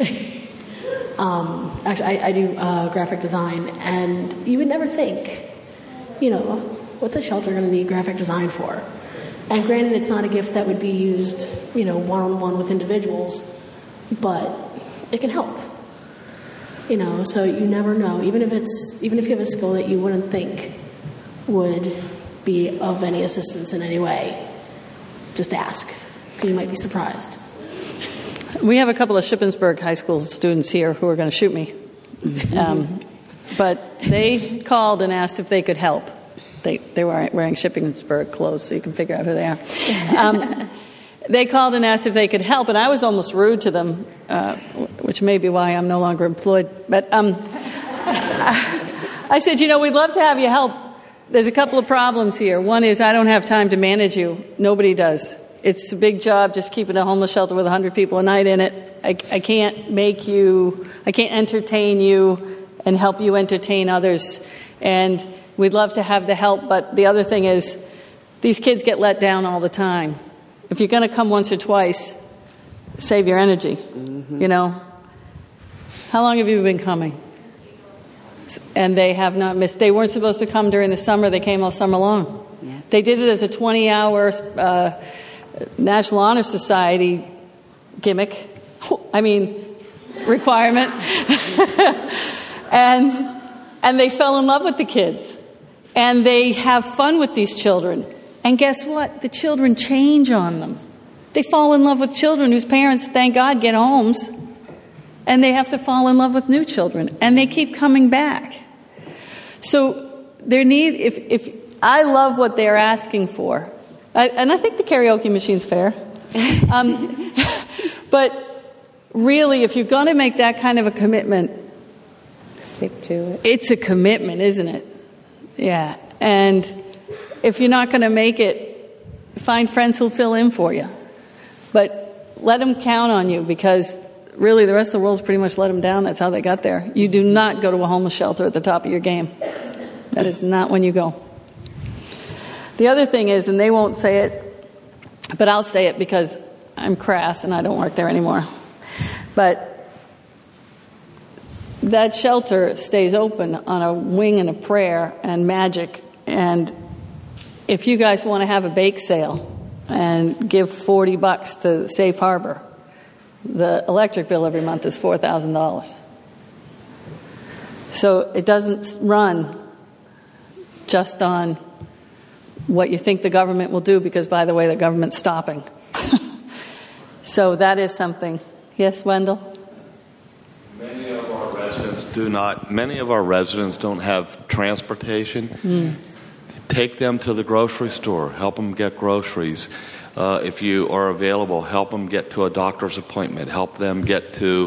Actually, I do graphic design, and you would never think, what's a shelter going to need graphic design for? And granted, it's not a gift that would be used, one-on-one with individuals, but it can help. So you never know. Even if you have a skill that you wouldn't think would be of any assistance in any way, just ask, because you might be surprised. We have a couple of Shippensburg High School students here who are going to shoot me. But they called and asked if they could help. They were wearing Shippensburg clothes, so you can figure out who they are. They called and asked if they could help, and I was almost rude to them, which may be why I'm no longer employed. But I said, we'd love to have you help. There's a couple of problems here. One is I don't have time to manage you. Nobody does. It's a big job just keeping a homeless shelter with 100 people a night in it. I can't entertain you and help you entertain others. And we'd love to have the help, but the other thing is these kids get let down all the time. if you're going to come once or twice, save your energy, you know. How long have you been coming? And they have not missed. They weren't supposed to come during the summer. They came all summer long. Yeah. They did it as a 20-hour National Honor Society gimmick. I mean, requirement. and they fell in love with the kids. And they have fun with these children. And guess what? The children change on them. They fall in love with children whose parents, thank God, get homes. And they have to fall in love with new children. And they keep coming back. So if I love what they're asking for. And I think the karaoke machine's fair. But really, if you're going to make that kind of a commitment, stick to it. It's a commitment, isn't it? Yeah. And if you're not going to make it, find friends who'll fill in for you. But let them count on you, because really the rest of the world's pretty much let them down. That's how they got there. You do not go to a homeless shelter at the top of your game. That is not when you go. The other thing is, and they won't say it, but I'll say it because I'm crass and I don't work there anymore. But that shelter stays open on a wing and a prayer and magic. And if you guys want to have a bake sale and give $40 to Safe Harbor, the electric bill every month is $4,000. So it doesn't run just on what you think the government will do, because, by the way, the government's stopping. So that is something. Yes, Wendell? Many of our residents don't have transportation. Yes. Take them to the grocery store. Help them get groceries. If you are available, help them get to a doctor's appointment. Help them get to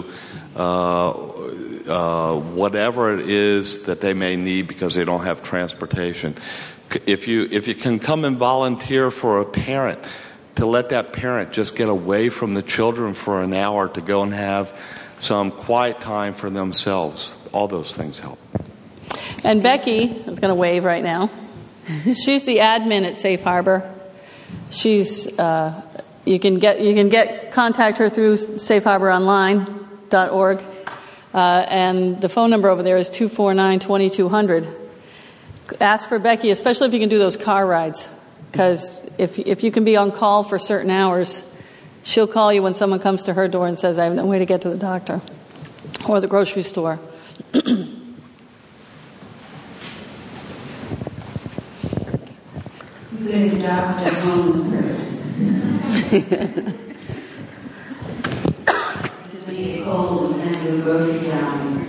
whatever it is that they may need because they don't have transportation. If you can come and volunteer for a parent, to let that parent just get away from the children for an hour to go and have some quiet time for themselves, all those things help. And Becky is going to wave right now. She's the admin at Safe Harbor. She's you can contact her through safeharboronline.org, and the phone number over there is 249-2200. Ask for Becky, especially if you can do those car rides, because if you can be on call for certain hours, she'll call you when someone comes to her door and says, I have no way to get to the doctor or the grocery store. Good adopt a homeless person. Because when you get cold and do a grocery shopping.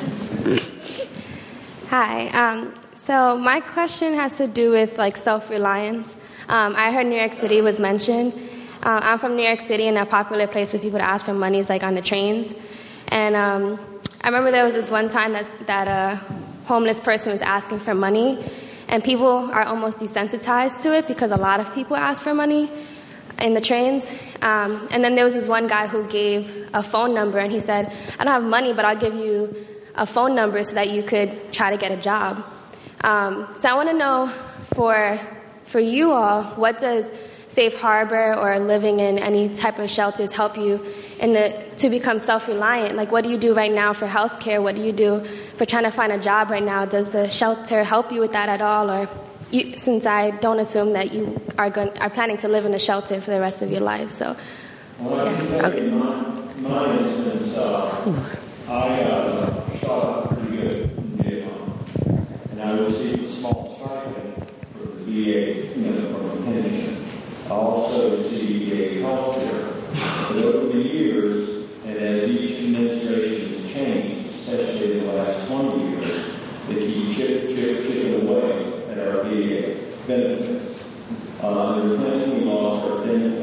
Hi. So my question has to do with like self-reliance. I heard New York City was mentioned. I'm from New York City, and a popular place for people to ask for money is like on the trains. And I remember there was this one time that a homeless person was asking for money, and people are almost desensitized to it because a lot of people ask for money in the trains. And then there was this one guy who gave a phone number, and he said, I don't have money, but I'll give you a phone number so that you could try to get a job. So I want to know for you all, what does Safe Harbor or living in any type of shelters help you to become self-reliant? Like, what do you do right now for health care? What do you do for trying to find a job right now? Does the shelter help you with that at all? Or since I don't assume that you are planning to live in a shelter for the rest of your life, so. Well, Okay. In my instance, I shot up pretty good in Vietnam, and I received a small stipend for the VA, from the pension. I also received a health care. But over the years, and as each administration has changed, especially in the last 20 years, they keep chipping away at our VA benefits. The return we lost our dental.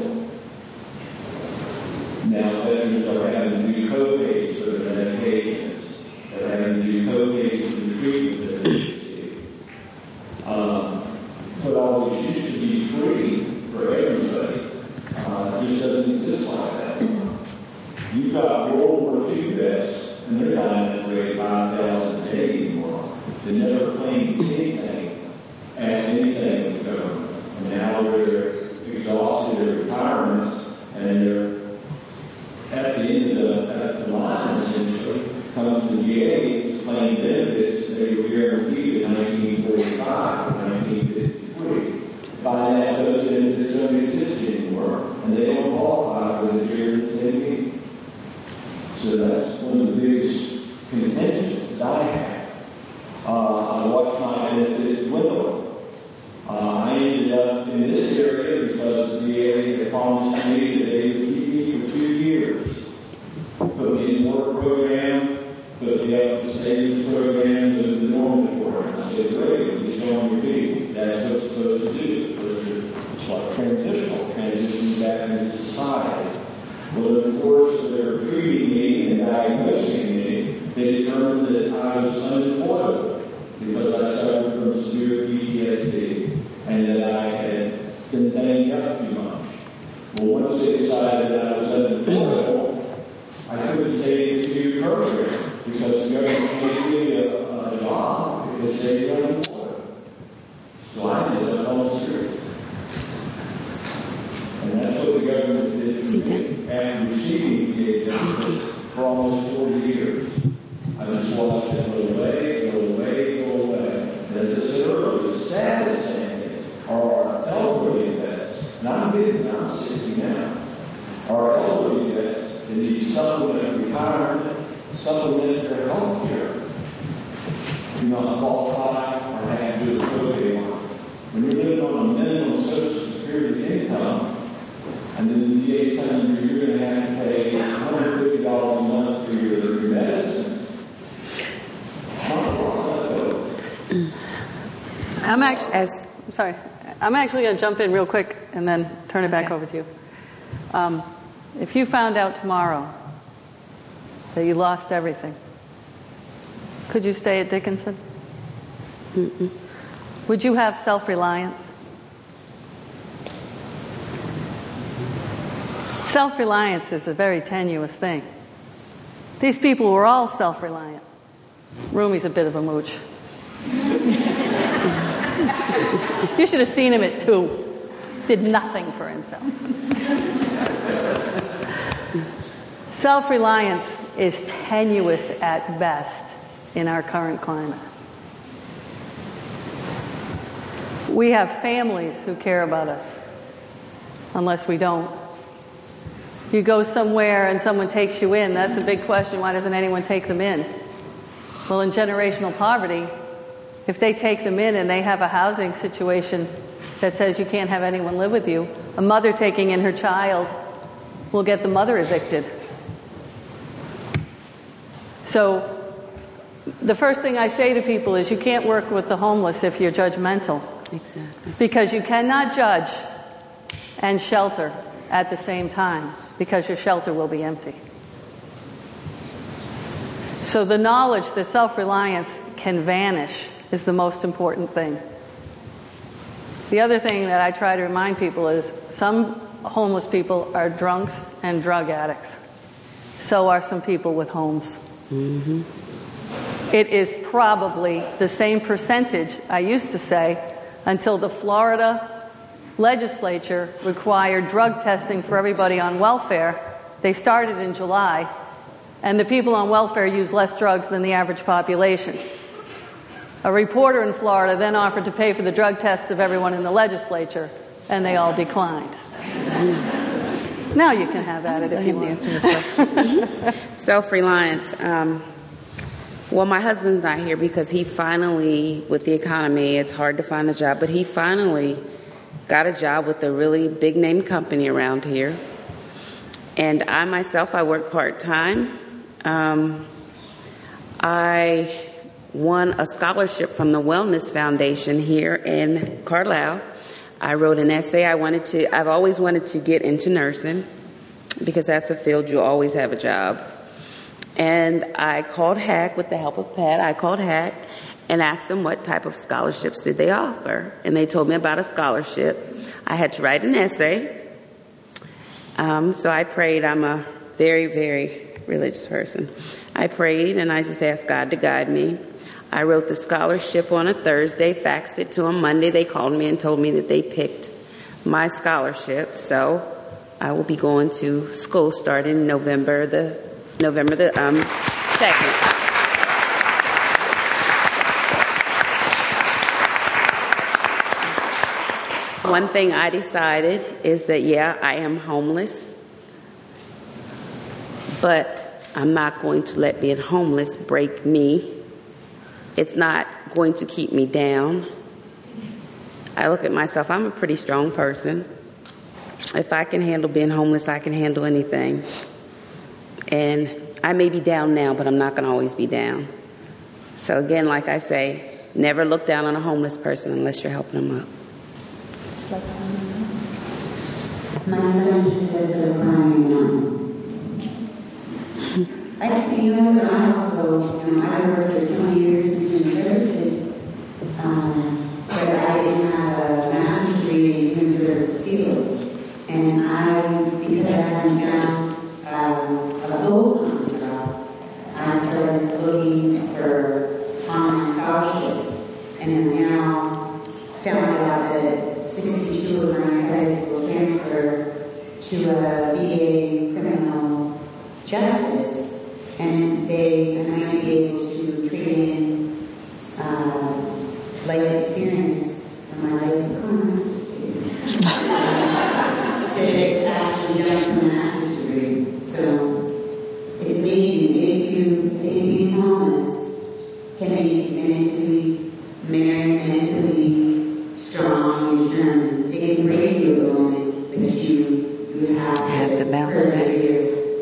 Now veterans are having to do co-pays for their medications. They're having to do co-pays for the treatment that they receive. But all this used to be free for everybody. It just doesn't exist like that. You've got World War II vets, and they're dying at the rate of 5,000 a day anymore. They never claimed anything as anything with the government. And now they're exhausted, they're retired. they promised to me that they would keep me for 2 years. Put me in the work program, put me up the savings programs and the dormitory. I said, great, you show them your feet. That's what it's supposed to do. It's like transitioning back into society. Well, of course, they're treating me and diagnosing me. They determined that I was unemployable because I suffered from severe PTSD and that I had been paying up too much. Well, once they decided that I was unemployable, I couldn't stay in the 2-year program because the government can't give me a job if they say you're unemployed. So I ended up on the street. And that's what the government did to me. After receiving the agency for almost 40 years. I just watched it go away, go away, go away. And as I said earlier, the saddest thing is our elderly vets, not me, I'm 60 now, our elderly vets, they need supplement retirement, supplement their health care. You know, I qualify or have to do the copay line. When you're living on a minimum Social Security income, and then the VA telling you you're going to have to pay $150 a month for your medicine. I'm actually going to jump in real quick and then turn it back over to you. If you found out tomorrow that you lost everything, could you stay at Dickinson? Mm-mm. Would you have self-reliance? Self-reliance is a very tenuous thing. These people were all self-reliant. Rumi's a bit of a mooch. You should have seen him at 2. Did nothing for himself. Self-reliance is tenuous at best in our current climate. We have families who care about us, unless we don't. You go somewhere and someone takes you in, that's a big question. Why doesn't anyone take them in? Well, in generational poverty, if they take them in and they have a housing situation that says you can't have anyone live with you, a mother taking in her child will get the mother evicted. So the first thing I say to people is you can't work with the homeless if you're judgmental. Exactly. Because you cannot judge and shelter at the same time, because your shelter will be empty. So the knowledge that self-reliance can vanish is the most important thing. The other thing that I try to remind people is some homeless people are drunks and drug addicts. So are some people with homes. Mm-hmm. It is probably the same percentage, I used to say, until the Florida legislature required drug testing for everybody on welfare. They started in July, and the people on welfare use less drugs than the average population. A reporter in Florida then offered to pay for the drug tests of everyone in the legislature, and they all declined. Now you can have at it if you want. Answer your question. Self-reliance. Well, my husband's not here because he finally, with the economy, it's hard to find a job, but he finally got a job with a really big-name company around here. And I myself, I work part-time. I won a scholarship from the Wellness Foundation here in Carlisle. I wrote an essay. I've always wanted to get into nursing because that's a field you always have a job. And I called HAC with the help of Pat. I called HAC and asked them what type of scholarships did they offer. And they told me about a scholarship. I had to write an essay. So I prayed. I'm a very, very religious person. I prayed and I just asked God to guide me. I wrote the scholarship on a Thursday, faxed it to them Monday. They called me and told me that they picked my scholarship. So I will be going to school starting November the 2nd. One thing I decided is that, yeah, I am homeless, but I'm not going to let being homeless break me. It's not going to keep me down. I look at myself, I'm a pretty strong person. if I can handle being homeless, I can handle anything. And I may be down now, but I'm not going to always be down. So again, like I say, never look down on a homeless person unless you're helping them up. My son just says they're crying now. I think, that I also, I worked for 20 years in human services, but I didn't have a master's degree in human services field. And because I hadn't found a full-time job, I started looking for online scholarships. And then now found out that 62 of my credits will transfer to a BA in criminal justice. And I might be able to trade in life experience from my life in crime to actually jump to a master's degree. So it's amazing. It makes you, being homeless can make you mentally, mentally strong and determined. It can break you a bonus because you have to bounce back.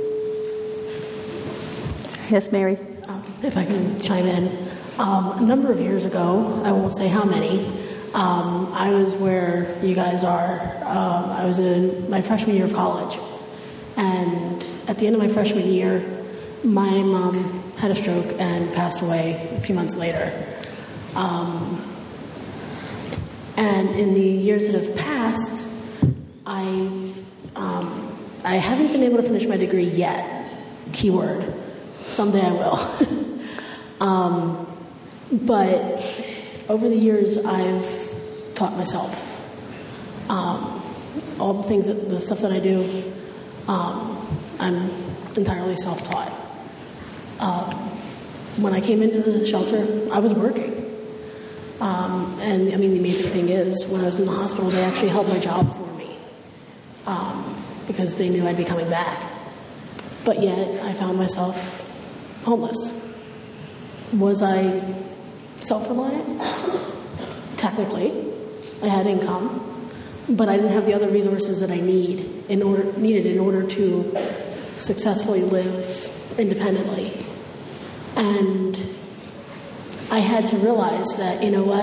Yes, Mary? If I can chime in. A number of years ago, I won't say how many, I was where you guys are. I was in my freshman year of college. And at the end of my freshman year, my mom had a stroke and passed away a few months later. And in the years that have passed, I haven't been able to finish my degree yet. Keyword. Someday I will. But over the years, I've taught myself. All the stuff that I do, I'm entirely self-taught. When I came into the shelter, I was working. And the amazing thing is, when I was in the hospital, they actually held my job for me because they knew I'd be coming back. But yet, I found myself homeless. Was I self-reliant? Technically. I had income, but I didn't have the other resources that I needed in order to successfully live independently. And I had to realize that,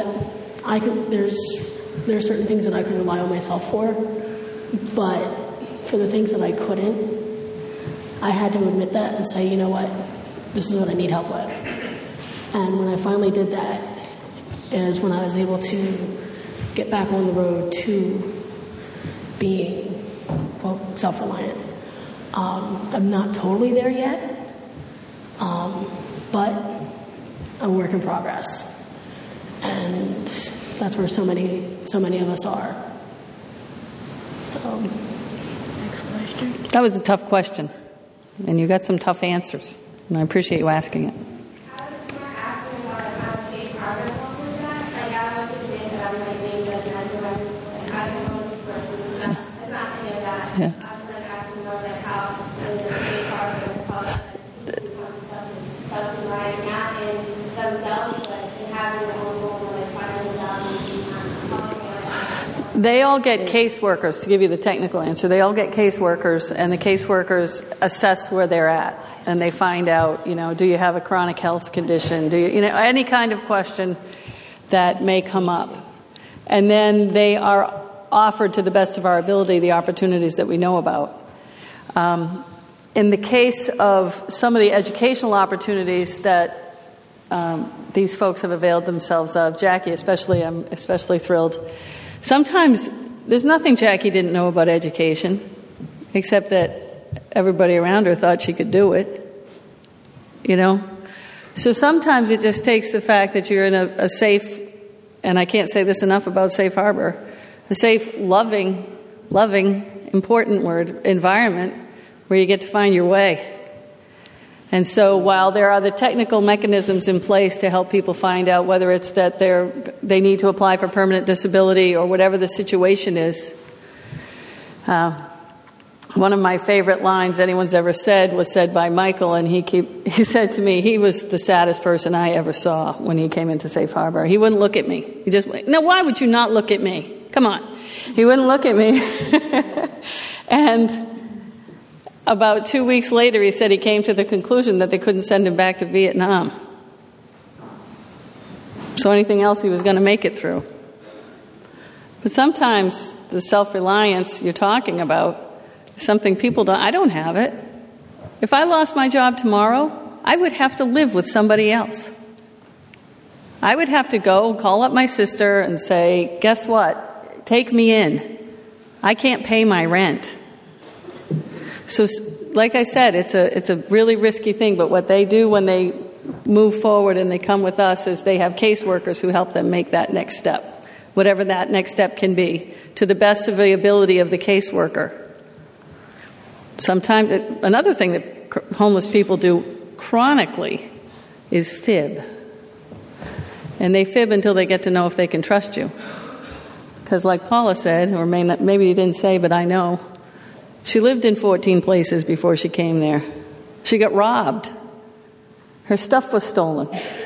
there's certain things that I could rely on myself for, but for the things that I couldn't, I had to admit that and say, this is what I need help with. And when I finally did that is when I was able to get back on the road to being, quote, self-reliant. I'm not totally there yet, but I'm a work in progress. And that's where so many of us are. So, next question. That was a tough question, and you got some tough answers, and I appreciate you asking it. Yeah. They all get caseworkers, to give you the technical answer. They all get caseworkers, and the caseworkers assess where they're at. And they find out, do you have a chronic health condition? Do you, any kind of question that may come up. And then they are offered, to the best of our ability, the opportunities that we know about. In the case of some of the educational opportunities that these folks have availed themselves of, Jackie especially, I'm especially thrilled. Sometimes there's nothing Jackie didn't know about education, except that everybody around her thought she could do it, So sometimes it just takes the fact that you're in a safe, and I can't say this enough about Safe Harbor, a safe, loving, important word, environment where you get to find your way. And so while there are the technical mechanisms in place to help people find out whether it's that they need to apply for permanent disability or whatever the situation is, one of my favorite lines anyone's ever said was said by Michael, and he said to me, he was the saddest person I ever saw when he came into Safe Harbor. He wouldn't look at me. Why would you not look at me? Come on. He wouldn't look at me. And about 2 weeks later, he said he came to the conclusion that they couldn't send him back to Vietnam. So anything else, he was going to make it through. But sometimes the self-reliance you're talking about is something people don't. I don't have it. If I lost my job tomorrow, I would have to live with somebody else. I would have to go call up my sister and say, guess what? Take me in. I can't pay my rent. So, like I said, it's a really risky thing, but what they do when they move forward and they come with us is they have caseworkers who help them make that next step, whatever that next step can be, to the best of the ability of the caseworker. Sometimes, another thing that homeless people do chronically is fib. And they fib until they get to know if they can trust you. Because like Paula said, or maybe he didn't say, but I know, she lived in 14 places before she came there. She got robbed. Her stuff was stolen.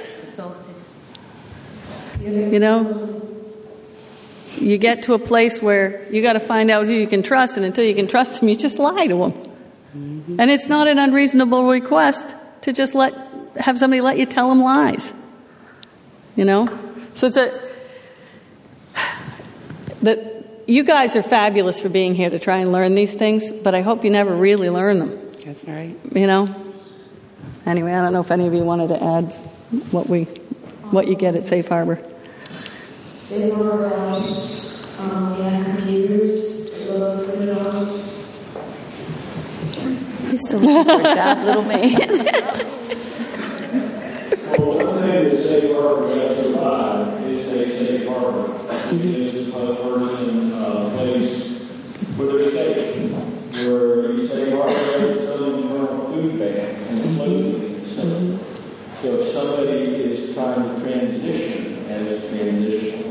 You know, you get to a place where you got to find out who you can trust, and until you can trust them, you just lie to them. Mm-hmm. And it's not an unreasonable request to just have somebody let you tell them lies. You know? So you guys are fabulous for being here to try and learn these things, but I hope you never really learn them. That's right. You know? Anyway, I don't know if any of you wanted to add what you get at Safe Harbor. Safe Harbor House, we have computers, You're still looking for a job, little man. Well, one thing that Safe Harbor has provided is a safe harbor. It is a person, place where they're safe, where you Safe Harbor has some internal food bank and clothing and stuff. So if somebody is trying to transition as transitional,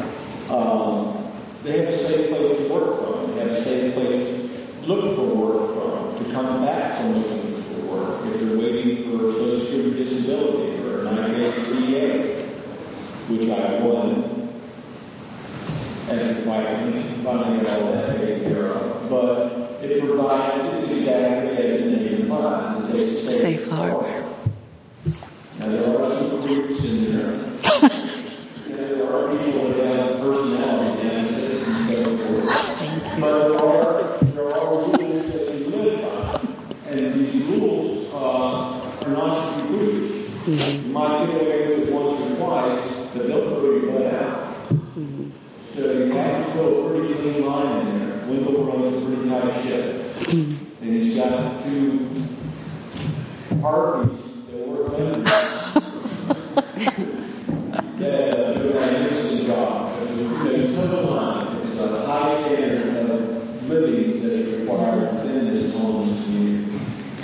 they have a safe place to work from. They have a safe place to look for work from, to come back from looking for work. If they're waiting for Social Security disability or an IHCA, which I won, and finally got all that taken care of. But it provides, it's exactly as the name implies. Safe Harbor. Now, there are some groups in there. There are people that have personality and citizens and so forth. But there are rules that we live by. And these rules are not to be breached. Mm-hmm. You might get away with it once or twice, but they'll throw your butt out. Mm-hmm. So you have to go a pretty clean line in there. Window runs pretty tight ship. Mm-hmm. And he's got two parties that work in that do an innocent job. There's no line. It's a high standard of living that is required within this homeless community.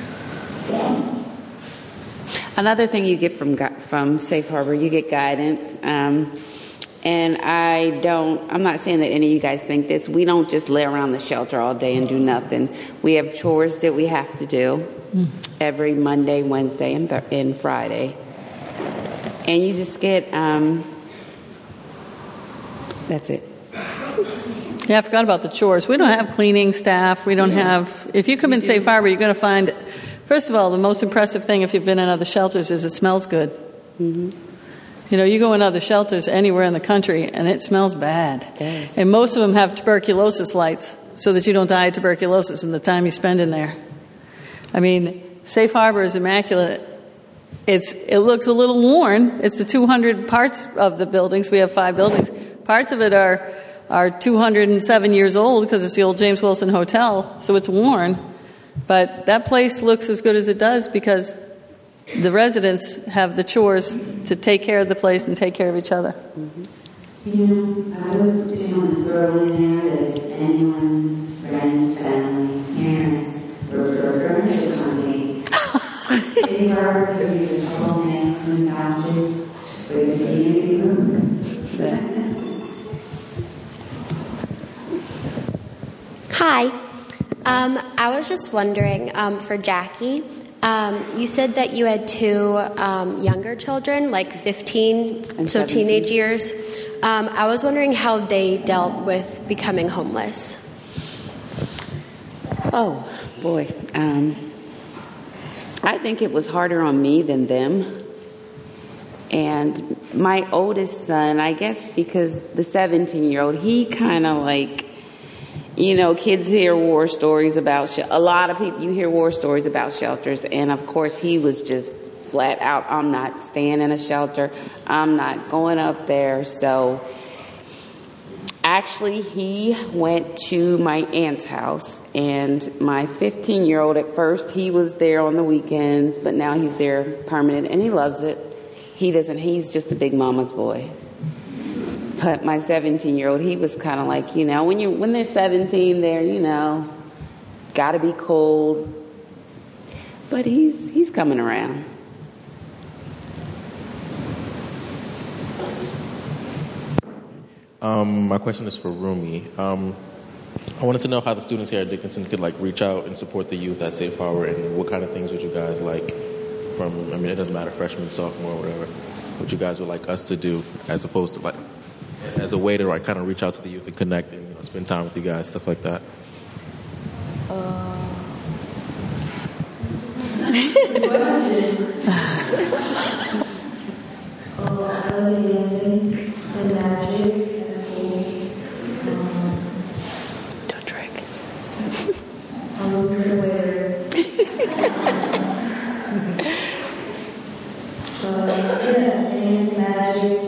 Another thing you get from Safe Harbor, you get guidance. And I'm not saying that any of you guys think this. We don't just lay around the shelter all day and do nothing. We have chores that we have to do every Monday, Wednesday, and Friday. And you just get, that's it. Yeah, I forgot about the chores. We don't have cleaning staff. We don't have, if you come in Safe Harbor, you're going to find, first of all, the most impressive thing if you've been in other shelters is it smells good. Mm-hmm. You know, you go in other shelters anywhere in the country, and it smells bad. Yes. And most of them have tuberculosis lights so that you don't die of tuberculosis in the time you spend in there. I mean, Safe Harbor is immaculate. It looks a little worn. It's the 200 parts of the buildings. We have 5 buildings. Parts of it are 207 years old because it's the old James Wilson Hotel, so it's worn. But that place looks as good as it does because the residents have the chores to take care of the place and take care of each other. Mm-hmm. You know, I was just want to throw in there that if anyone's friends, family, parents work for a furniture company, Safe Harbor could use a couple nails and couches for the community room. Hi. I was just wondering, for Jackie, you said that you had 2 younger children, like 15, and so 17. Teenage years. I was wondering how they dealt with becoming homeless. Oh, boy. I think it was harder on me than them. And my oldest son, I guess because the 17-year-old, he kind of like, kids hear war stories about, a lot of people, you hear war stories about shelters. And, of course, he was just flat out, I'm not staying in a shelter. I'm not going up there. So, actually, he went to my aunt's house. And my 15-year-old, at first, he was there on the weekends. But now he's there permanent, and he loves it. He's just a big mama's boy. But my 17-year-old, he was kind of like, when they're 17, they're, got to be cold. But he's coming around. My question is for Rumi. I wanted to know how the students here at Dickinson could reach out and support the youth at Safe Harbor, and what kind of things would you guys like from, it doesn't matter, freshman, sophomore, whatever, what you guys would like us to do as opposed to as a way to kind of reach out to the youth and connect and spend time with you guys, stuff like that. I love dancing and magic. Don't drink. I'm a refrigerator. Dance, magic.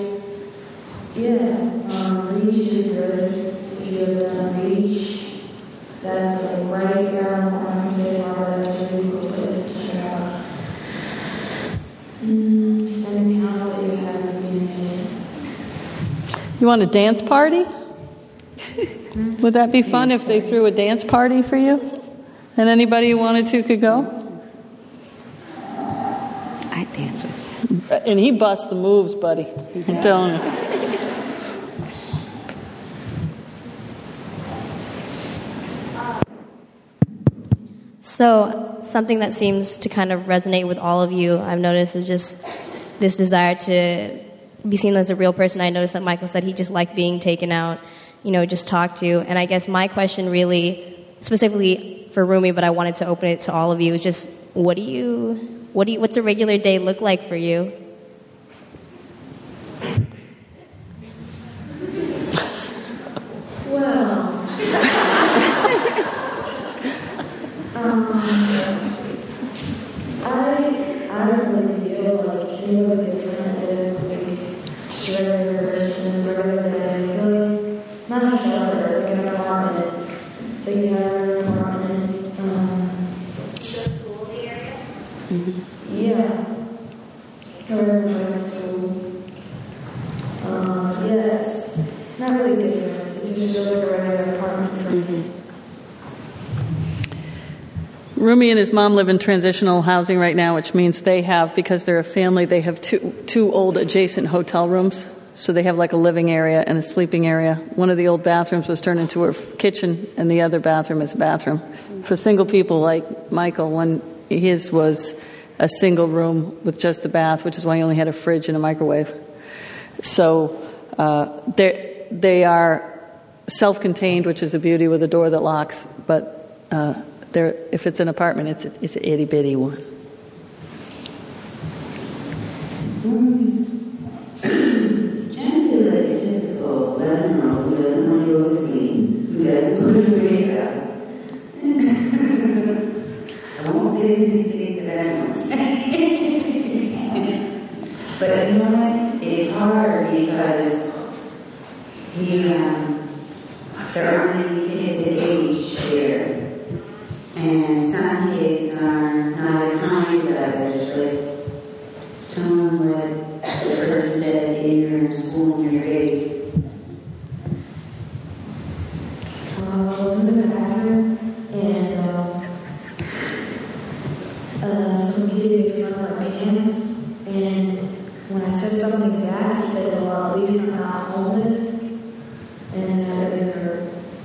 Reach is good. If you have done Reach, that's right around the corner from Safe Harbor. That's a really cool place to check out. Just any talent that you have would be amazing. You want a dance party? Would that be fun if they threw a dance party for you? And anybody who wanted to could go? I'd dance with you. And he busts the moves, buddy. I'm telling you. So something that seems to kind of resonate with all of you, I've noticed, is just this desire to be seen as a real person. I noticed that Michael said he just liked being taken out, just talked to. And I guess my question really, specifically for Rumi, but I wanted to open it to all of you, is just what's a regular day look like for you? Well, I don't really feel like any different than regular Christians, regular day. Not a shelter, it's like an apartment. So you have your apartment. School area? Yeah. Regular school. Yes. It's not really different. It just feels like a regular apartment for me. Rumi and his mom live in transitional housing right now, which means they have, because they're a family, they have two old adjacent hotel rooms. So they have a living area and a sleeping area. One of the old bathrooms was turned into a kitchen, and the other bathroom is a bathroom. For single people like Michael, his was a single room with just a bath, which is why he only had a fridge and a microwave. So they are self-contained, which is a beauty, with a door that locks, but if it's an apartment, it's an itty-bitty one. Generally, like typical, let him know who doesn't want to go to sleep, who doesn't want to wake up. I won't say anything that I won't say. But you know what? It's hard because there aren't many kids his age there. And some kids are not as kind as others, but someone what the person said in your school in your grade. I was in the bathroom, and some kid made fun of my pants, and when I said something back, he said, well, at least I'm not homeless, and that really hurt.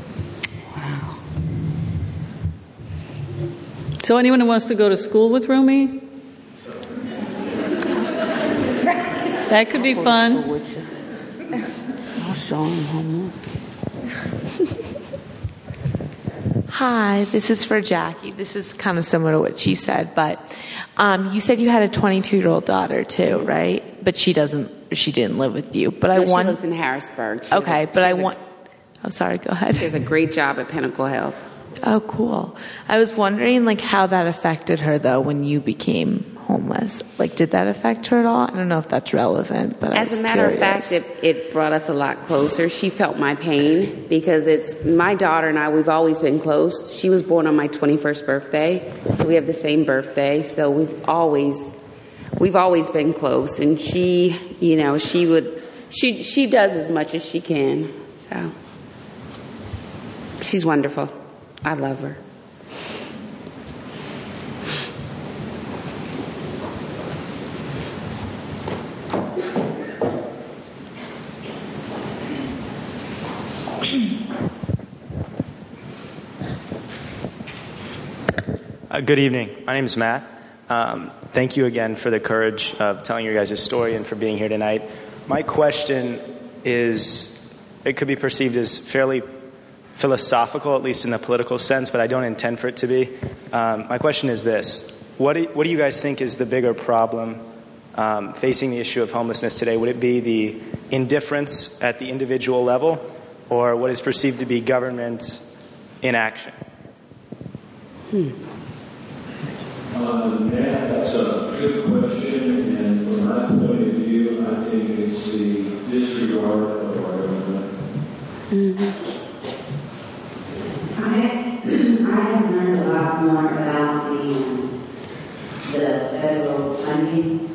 So anyone who wants to go to school with Rumi? That could be fun. I'll show him homework. Hi, this is for Jackie. This is kind of similar to what she said, but you said you had a 22-year-old daughter too, right? But she didn't live with you. But She lives in Harrisburg. Oh, sorry, go ahead. She has a great job at Pinnacle Health. Oh, cool. I was wondering, how that affected her, though, when you became homeless. Did that affect her at all? I don't know if that's relevant, but As a matter of fact, it brought us a lot closer. She felt my pain because it's my daughter and I, we've always been close. She was born on my 21st birthday, so we have the same birthday. So we've always been close. And she does as much as she can. So she's wonderful. I love her. Good evening. My name is Matt. Thank you again for the courage of telling your guys' story and for being here tonight. My question is, it could be perceived as fairly philosophical, at least in the political sense, but I don't intend for it to be. My question is this. What do you guys think is the bigger problem facing the issue of homelessness today? Would it be the indifference at the individual level or what is perceived to be government inaction? Matt, that's a good question, and from my point of view, I think it's the disregard of our government. I have learned a lot more about the federal funding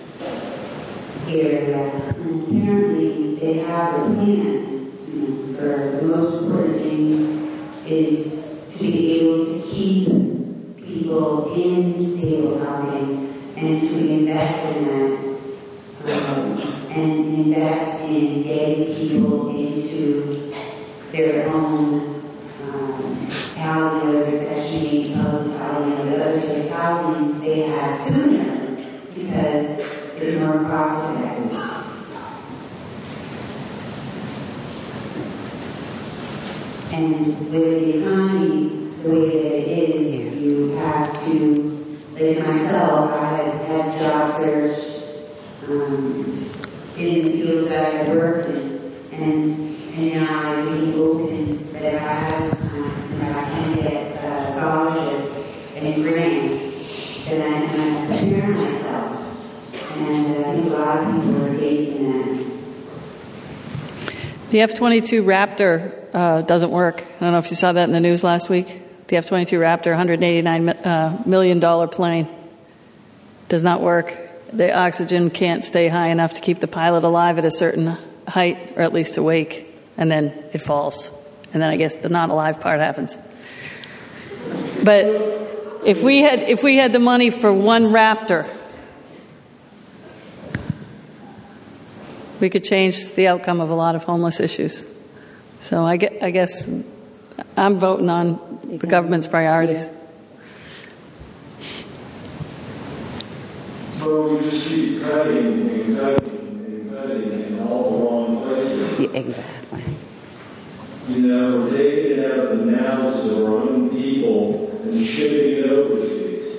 area, and apparently they have a plan. For the most important thing is to be able to keep people in stable housing and to invest in that and invest in getting people into their own housing, whether it's Section 8 public housing or the other types of housing they have sooner because it's more cost effective. And with the economy the way that it is, you have to, like myself, I have had job search in the fields that I have worked in, and now I be open that I have time, that I can get scholarship and grants, and I prepare myself. And I think a lot of people are facing that. The F-22 Raptor doesn't work. I don't know if you saw that in the news last week. The F-22 Raptor, $189 million plane, does not work. The oxygen can't stay high enough to keep the pilot alive at a certain height, or at least awake, and then it falls. And then I guess the not alive part happens. But if we had the money for one Raptor, we could change the outcome of a lot of homeless issues. So I guess I'm voting on the government's priorities. But we just keep cutting and cutting and cutting in all the wrong places. Yeah, exactly. We're taking it out of the mouths of our own people and shipping it overseas.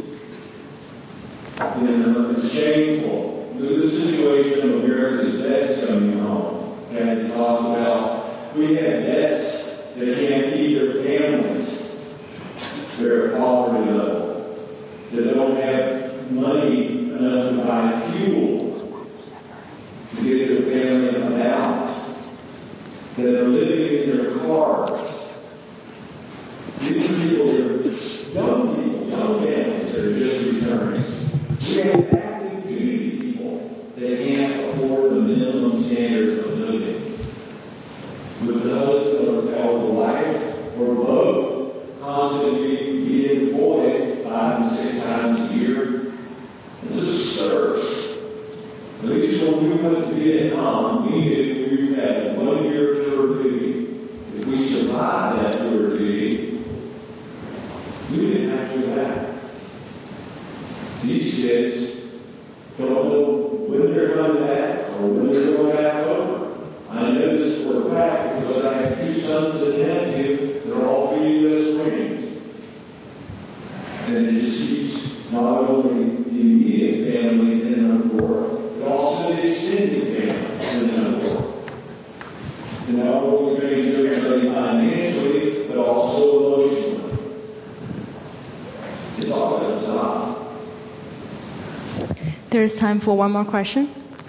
It's shameful. The situation of America's vets coming home. And talk about, we have vets that can't feed their families. They're at poverty level. They don't have money enough to buy fuel to get their family about. That are living in their cars. These are people that are young people, young families that are just returning. We have active duty people that can't afford the minimum standards of living. With those of our life or both constantly being employed 5 and 6 times a year. It's absurd. At least when we went to Vietnam, we had 1 year tour duty. If we survived that tour duty, we didn't have to go back. These kids don't know when they're coming back or when they're going back over. I know this for a fact because I have 2 sons and nephews that are all 3 U.S. And it just keeps not only the immediate family in an uproar, but also the extended family in an uproar. And not only drains everybody financially, but also emotionally. It's all going to stop. There is time for one more question.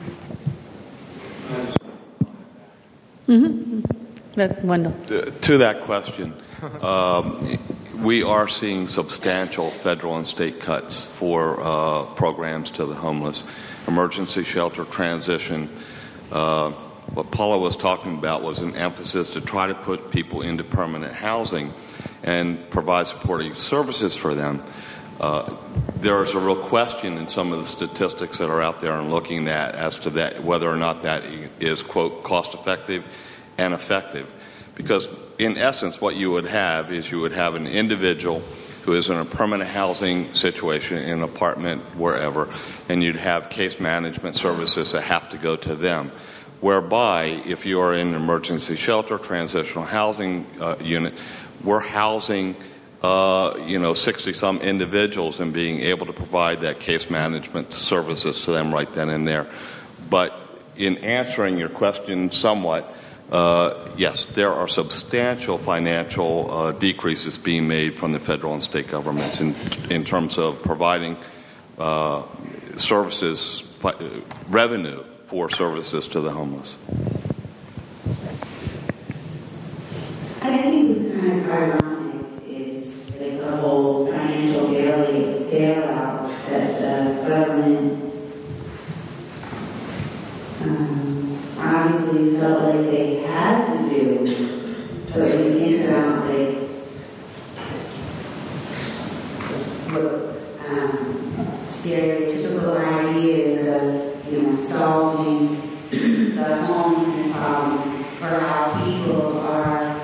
Wendell. To that question, we are seeing substantial federal and state cuts for programs to the homeless, emergency shelter transition. What Paula was talking about was an emphasis to try to put people into permanent housing and provide supporting services for them. There is a real question in some of the statistics that are out there and looking at as to that whether or not that is, quote, cost effective and effective. Because in essence what you would have is you would have an individual who is in a permanent housing situation in an apartment wherever, and you'd have case management services that have to go to them. Whereby if you are in an emergency shelter, transitional housing unit, we're housing 60-some individuals and being able to provide that case management services to them right then and there. But in answering your question somewhat, yes, there are substantial financial decreases being made from the federal and state governments in terms of providing services, revenue for services to the homeless. I think what's kind of ironic is like the whole financial bailout that the government obviously felt like they had to do, but when you think about stereotypical ideas of solving the homelessness problem for how people are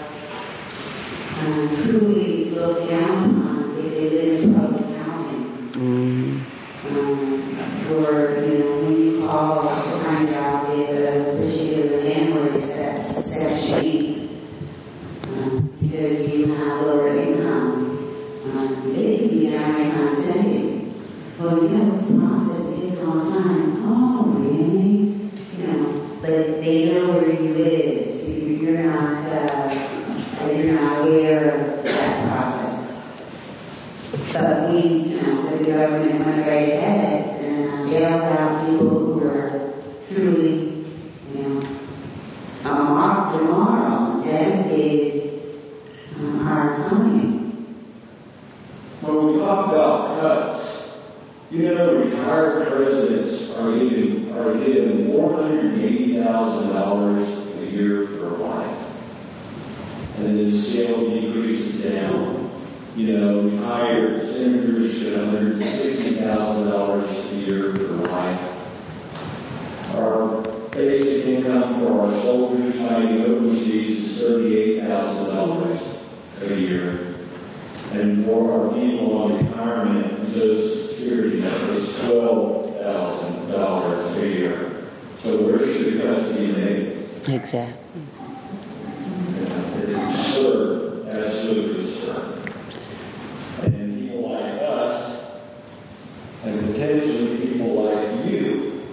truly looked down on if they live in public housing. Or, when you call to find out if a particular landlord accepts cheap because you have lower income, it can be downright condescending. Well, this process takes a long time. Oh, really? But they know where you live, so you're not aware of that process. But the government went right ahead and bailed out people who were truly, tomorrow, devastated our economy. When we talk about cuts, retired presidents are given $480,000 a year for life. And then the scale decreases down. Retired senators get $160,000 a year for life. Our basic income for our soldiers fighting overseas is $38,000 a year. And for our people on retirement and Social Security, that was $12,000 a year. So where should the cuts be made? Exactly. It's absurd, absolutely absurd. And people like us, and potentially people like you,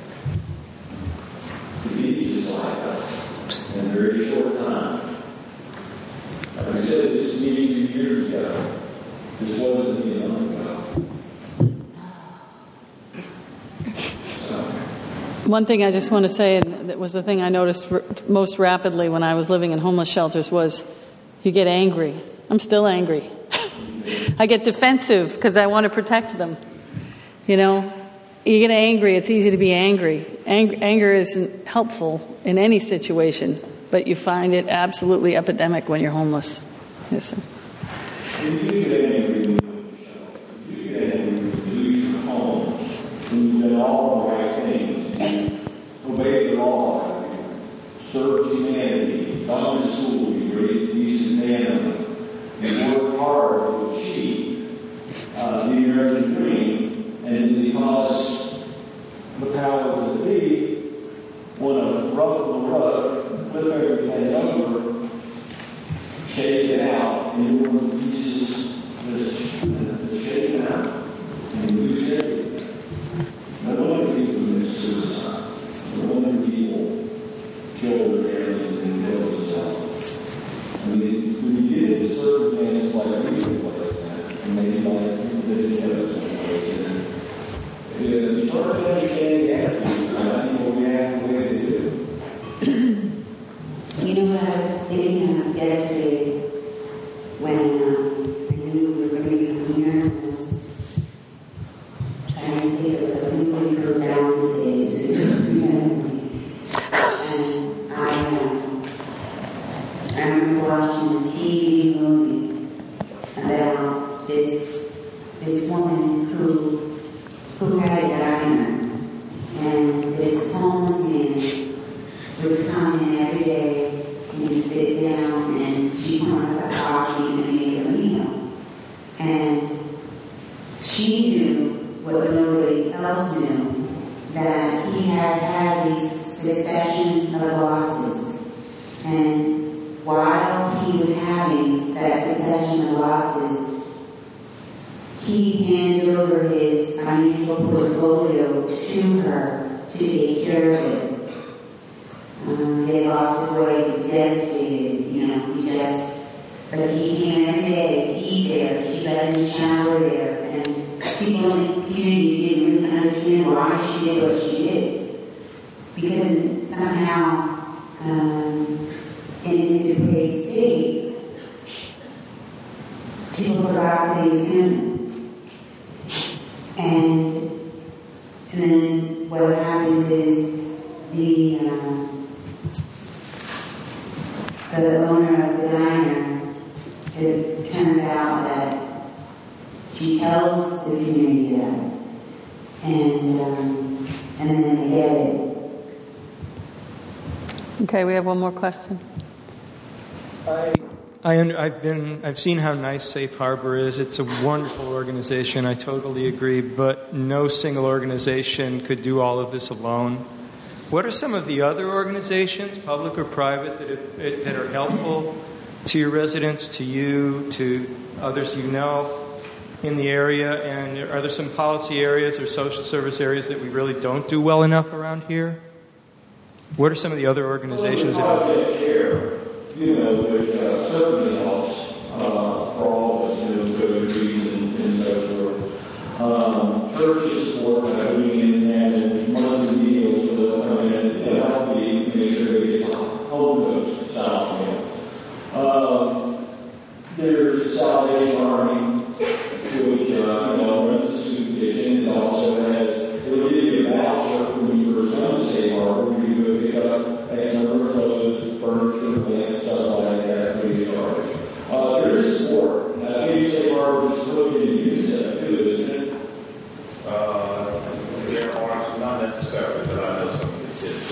could be just like us in a very short time. Like I said, this is me 2 years ago. This wasn't me a month ago. One thing I just want to say, and that was the thing I noticed most rapidly when I was living in homeless shelters, was you get angry. I'm still angry. I get defensive because I want to protect them. You get angry. It's easy to be angry. Anger isn't helpful in any situation, but you find it absolutely epidemic when you're homeless. Yes, sir. When you get angry, when you get angry, you lose your home. When you've done all the right things, you obey the law, you serve humanity, you come to school, you raise decent animals, you work hard to achieve the American dream, and because the powers that be want to ruffle the rug, flip everything over, shake it out, and you want pieces that shake first understanding attitude, and I think we'll react the way they do. You know what I was thinking of yesterday when I knew we were going to be coming here, I was trying to think of something we could go down the stage to and I remember watching this TV movie about this woman who had a diner, and this homeless man would come in every day and he'd sit down and she'd want a cup of coffee and make a meal. And she knew what nobody else knew, that he had had these succession of losses. And while he was having that succession of losses, he handed over his financial portfolio to her to take care of it. He had lost his way, he was devastated, but he came every day to eat there, she let him shower there, and people in the community didn't really understand why she did what she did. Because somehow, in this depraved state, people forgot that he was human. And then what happens is the owner of the diner, it turns out that she tells the community that, and then they get it. Okay, we have one more question. I've seen how nice Safe Harbor is. It's a wonderful organization. I totally agree, but no single organization could do all of this alone. What are some of the other organizations, public or private, that are helpful to your residents, to you, to others you know in the area? And are there some policy areas or social service areas that we really don't do well enough around here? What are some of the other organizations that care, which certainly helps for all of us, good trees and so forth. Churches support doing and monthly meals for those coming in to help make sure they get home style meal. There's Salvation Army, which runs the soup kitchen and also it'll give you a voucher when you first come to Safe Harbor, where you go pick up X number of clothes, furniture, lamps, stuff like that, free of charge. There is support. Now, I believe Safe Harbor is looking to use that too, isn't it? There are, not necessarily, but I know some of the kids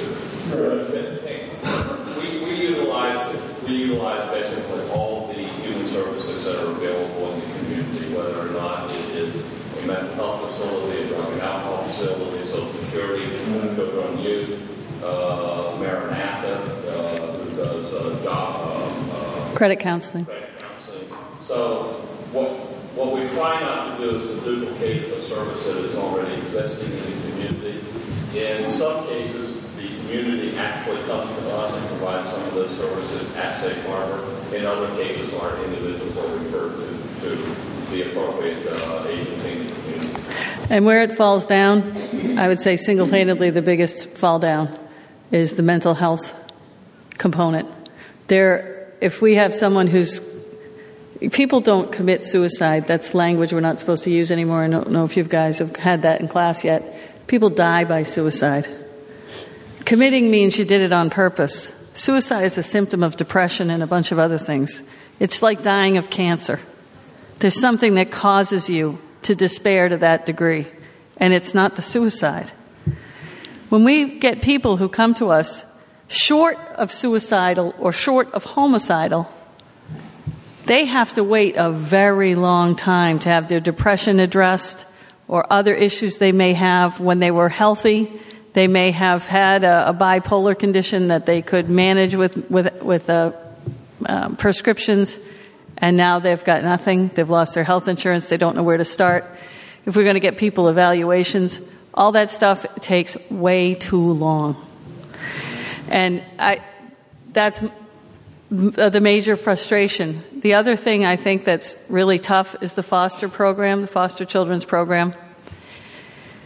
do. We utilize basically all the human services that are available in the community, whether or not it is a mental health facility, a drug and alcohol facility, social security, children and youth, Maranatha, who does credit counseling. So what we try not to do is to duplicate a service that is already existing in the community. In some cases, the community actually comes to us and provides some of those services at Safe Harbor. In other cases, our individuals are referred to the appropriate agency in the community. And where it falls down, I would say single-handedly the biggest fall down is the mental health component. If we have someone people don't commit suicide. That's language we're not supposed to use anymore. I don't know if you guys have had that in class yet. People die by suicide. Committing means you did it on purpose. Suicide is a symptom of depression and a bunch of other things. It's like dying of cancer. There's something that causes you to despair to that degree, and it's not the suicide. When we get people who come to us short of suicidal or short of homicidal, they have to wait a very long time to have their depression addressed or other issues they may have. When they were healthy, they may have had a bipolar condition that they could manage with prescriptions, and now they've got nothing. They've lost their health insurance. They don't know where to start. If we're going to get people evaluations, all that stuff takes way too long. And that's the major frustration. The other thing I think that's really tough is the foster program, the foster children's program.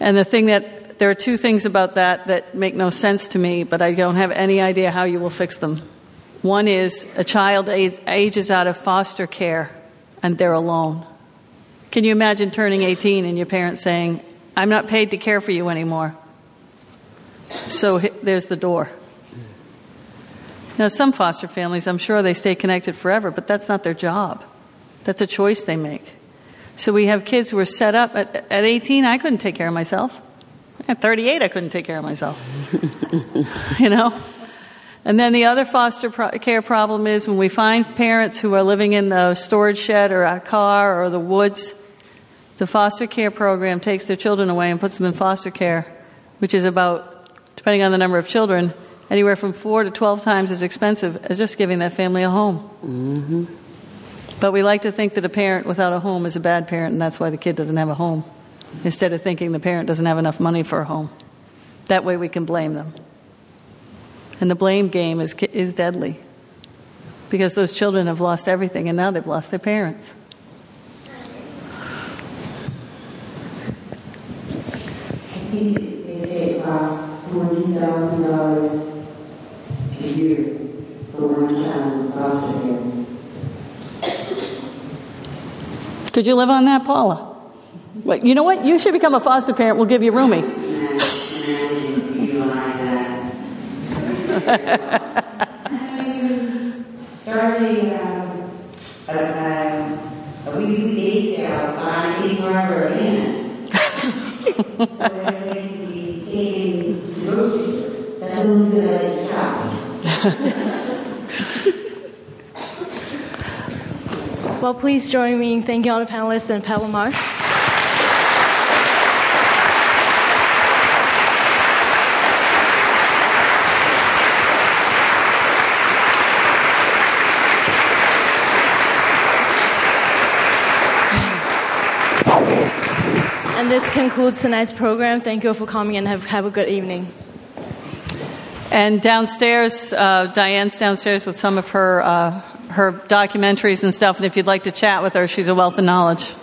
And there are two things about that make no sense to me, but I don't have any idea how you will fix them. One is a child ages out of foster care and they're alone. Can you imagine turning 18 and your parents saying, I'm not paid to care for you anymore? So there's the door. Now, some foster families, I'm sure they stay connected forever, but that's not their job. That's a choice they make. So we have kids who are set up. At 18, I couldn't take care of myself. At 38, I couldn't take care of myself. And then the other foster care problem is when we find parents who are living in the storage shed or a car or the woods, the foster care program takes their children away and puts them in foster care, which is about, depending on the number of children, anywhere from 4 to 12 times as expensive as just giving that family a home. Mm-hmm. But we like to think that a parent without a home is a bad parent, and that's why the kid doesn't have a home, instead of thinking the parent doesn't have enough money for a home. That way we can blame them. And the blame game is deadly, because those children have lost everything, and now they've lost their parents. I think they say it costs $40,000 a year for one child in foster care. Could you live on that, Paula? Wait, you know what? You should become a foster parent. We'll give you a roomie. And I didn't realize that. Starting a weekly day sale on Safe Harbor again. So they're going to be taking to grocery store. That's only because I like to shop. Well, please join me in thanking all the panelists and Palomar. And this concludes tonight's program. Thank you all for coming and have a good evening. And downstairs, Diane's downstairs with some of her documentaries and stuff. And if you'd like to chat with her, she's a wealth of knowledge.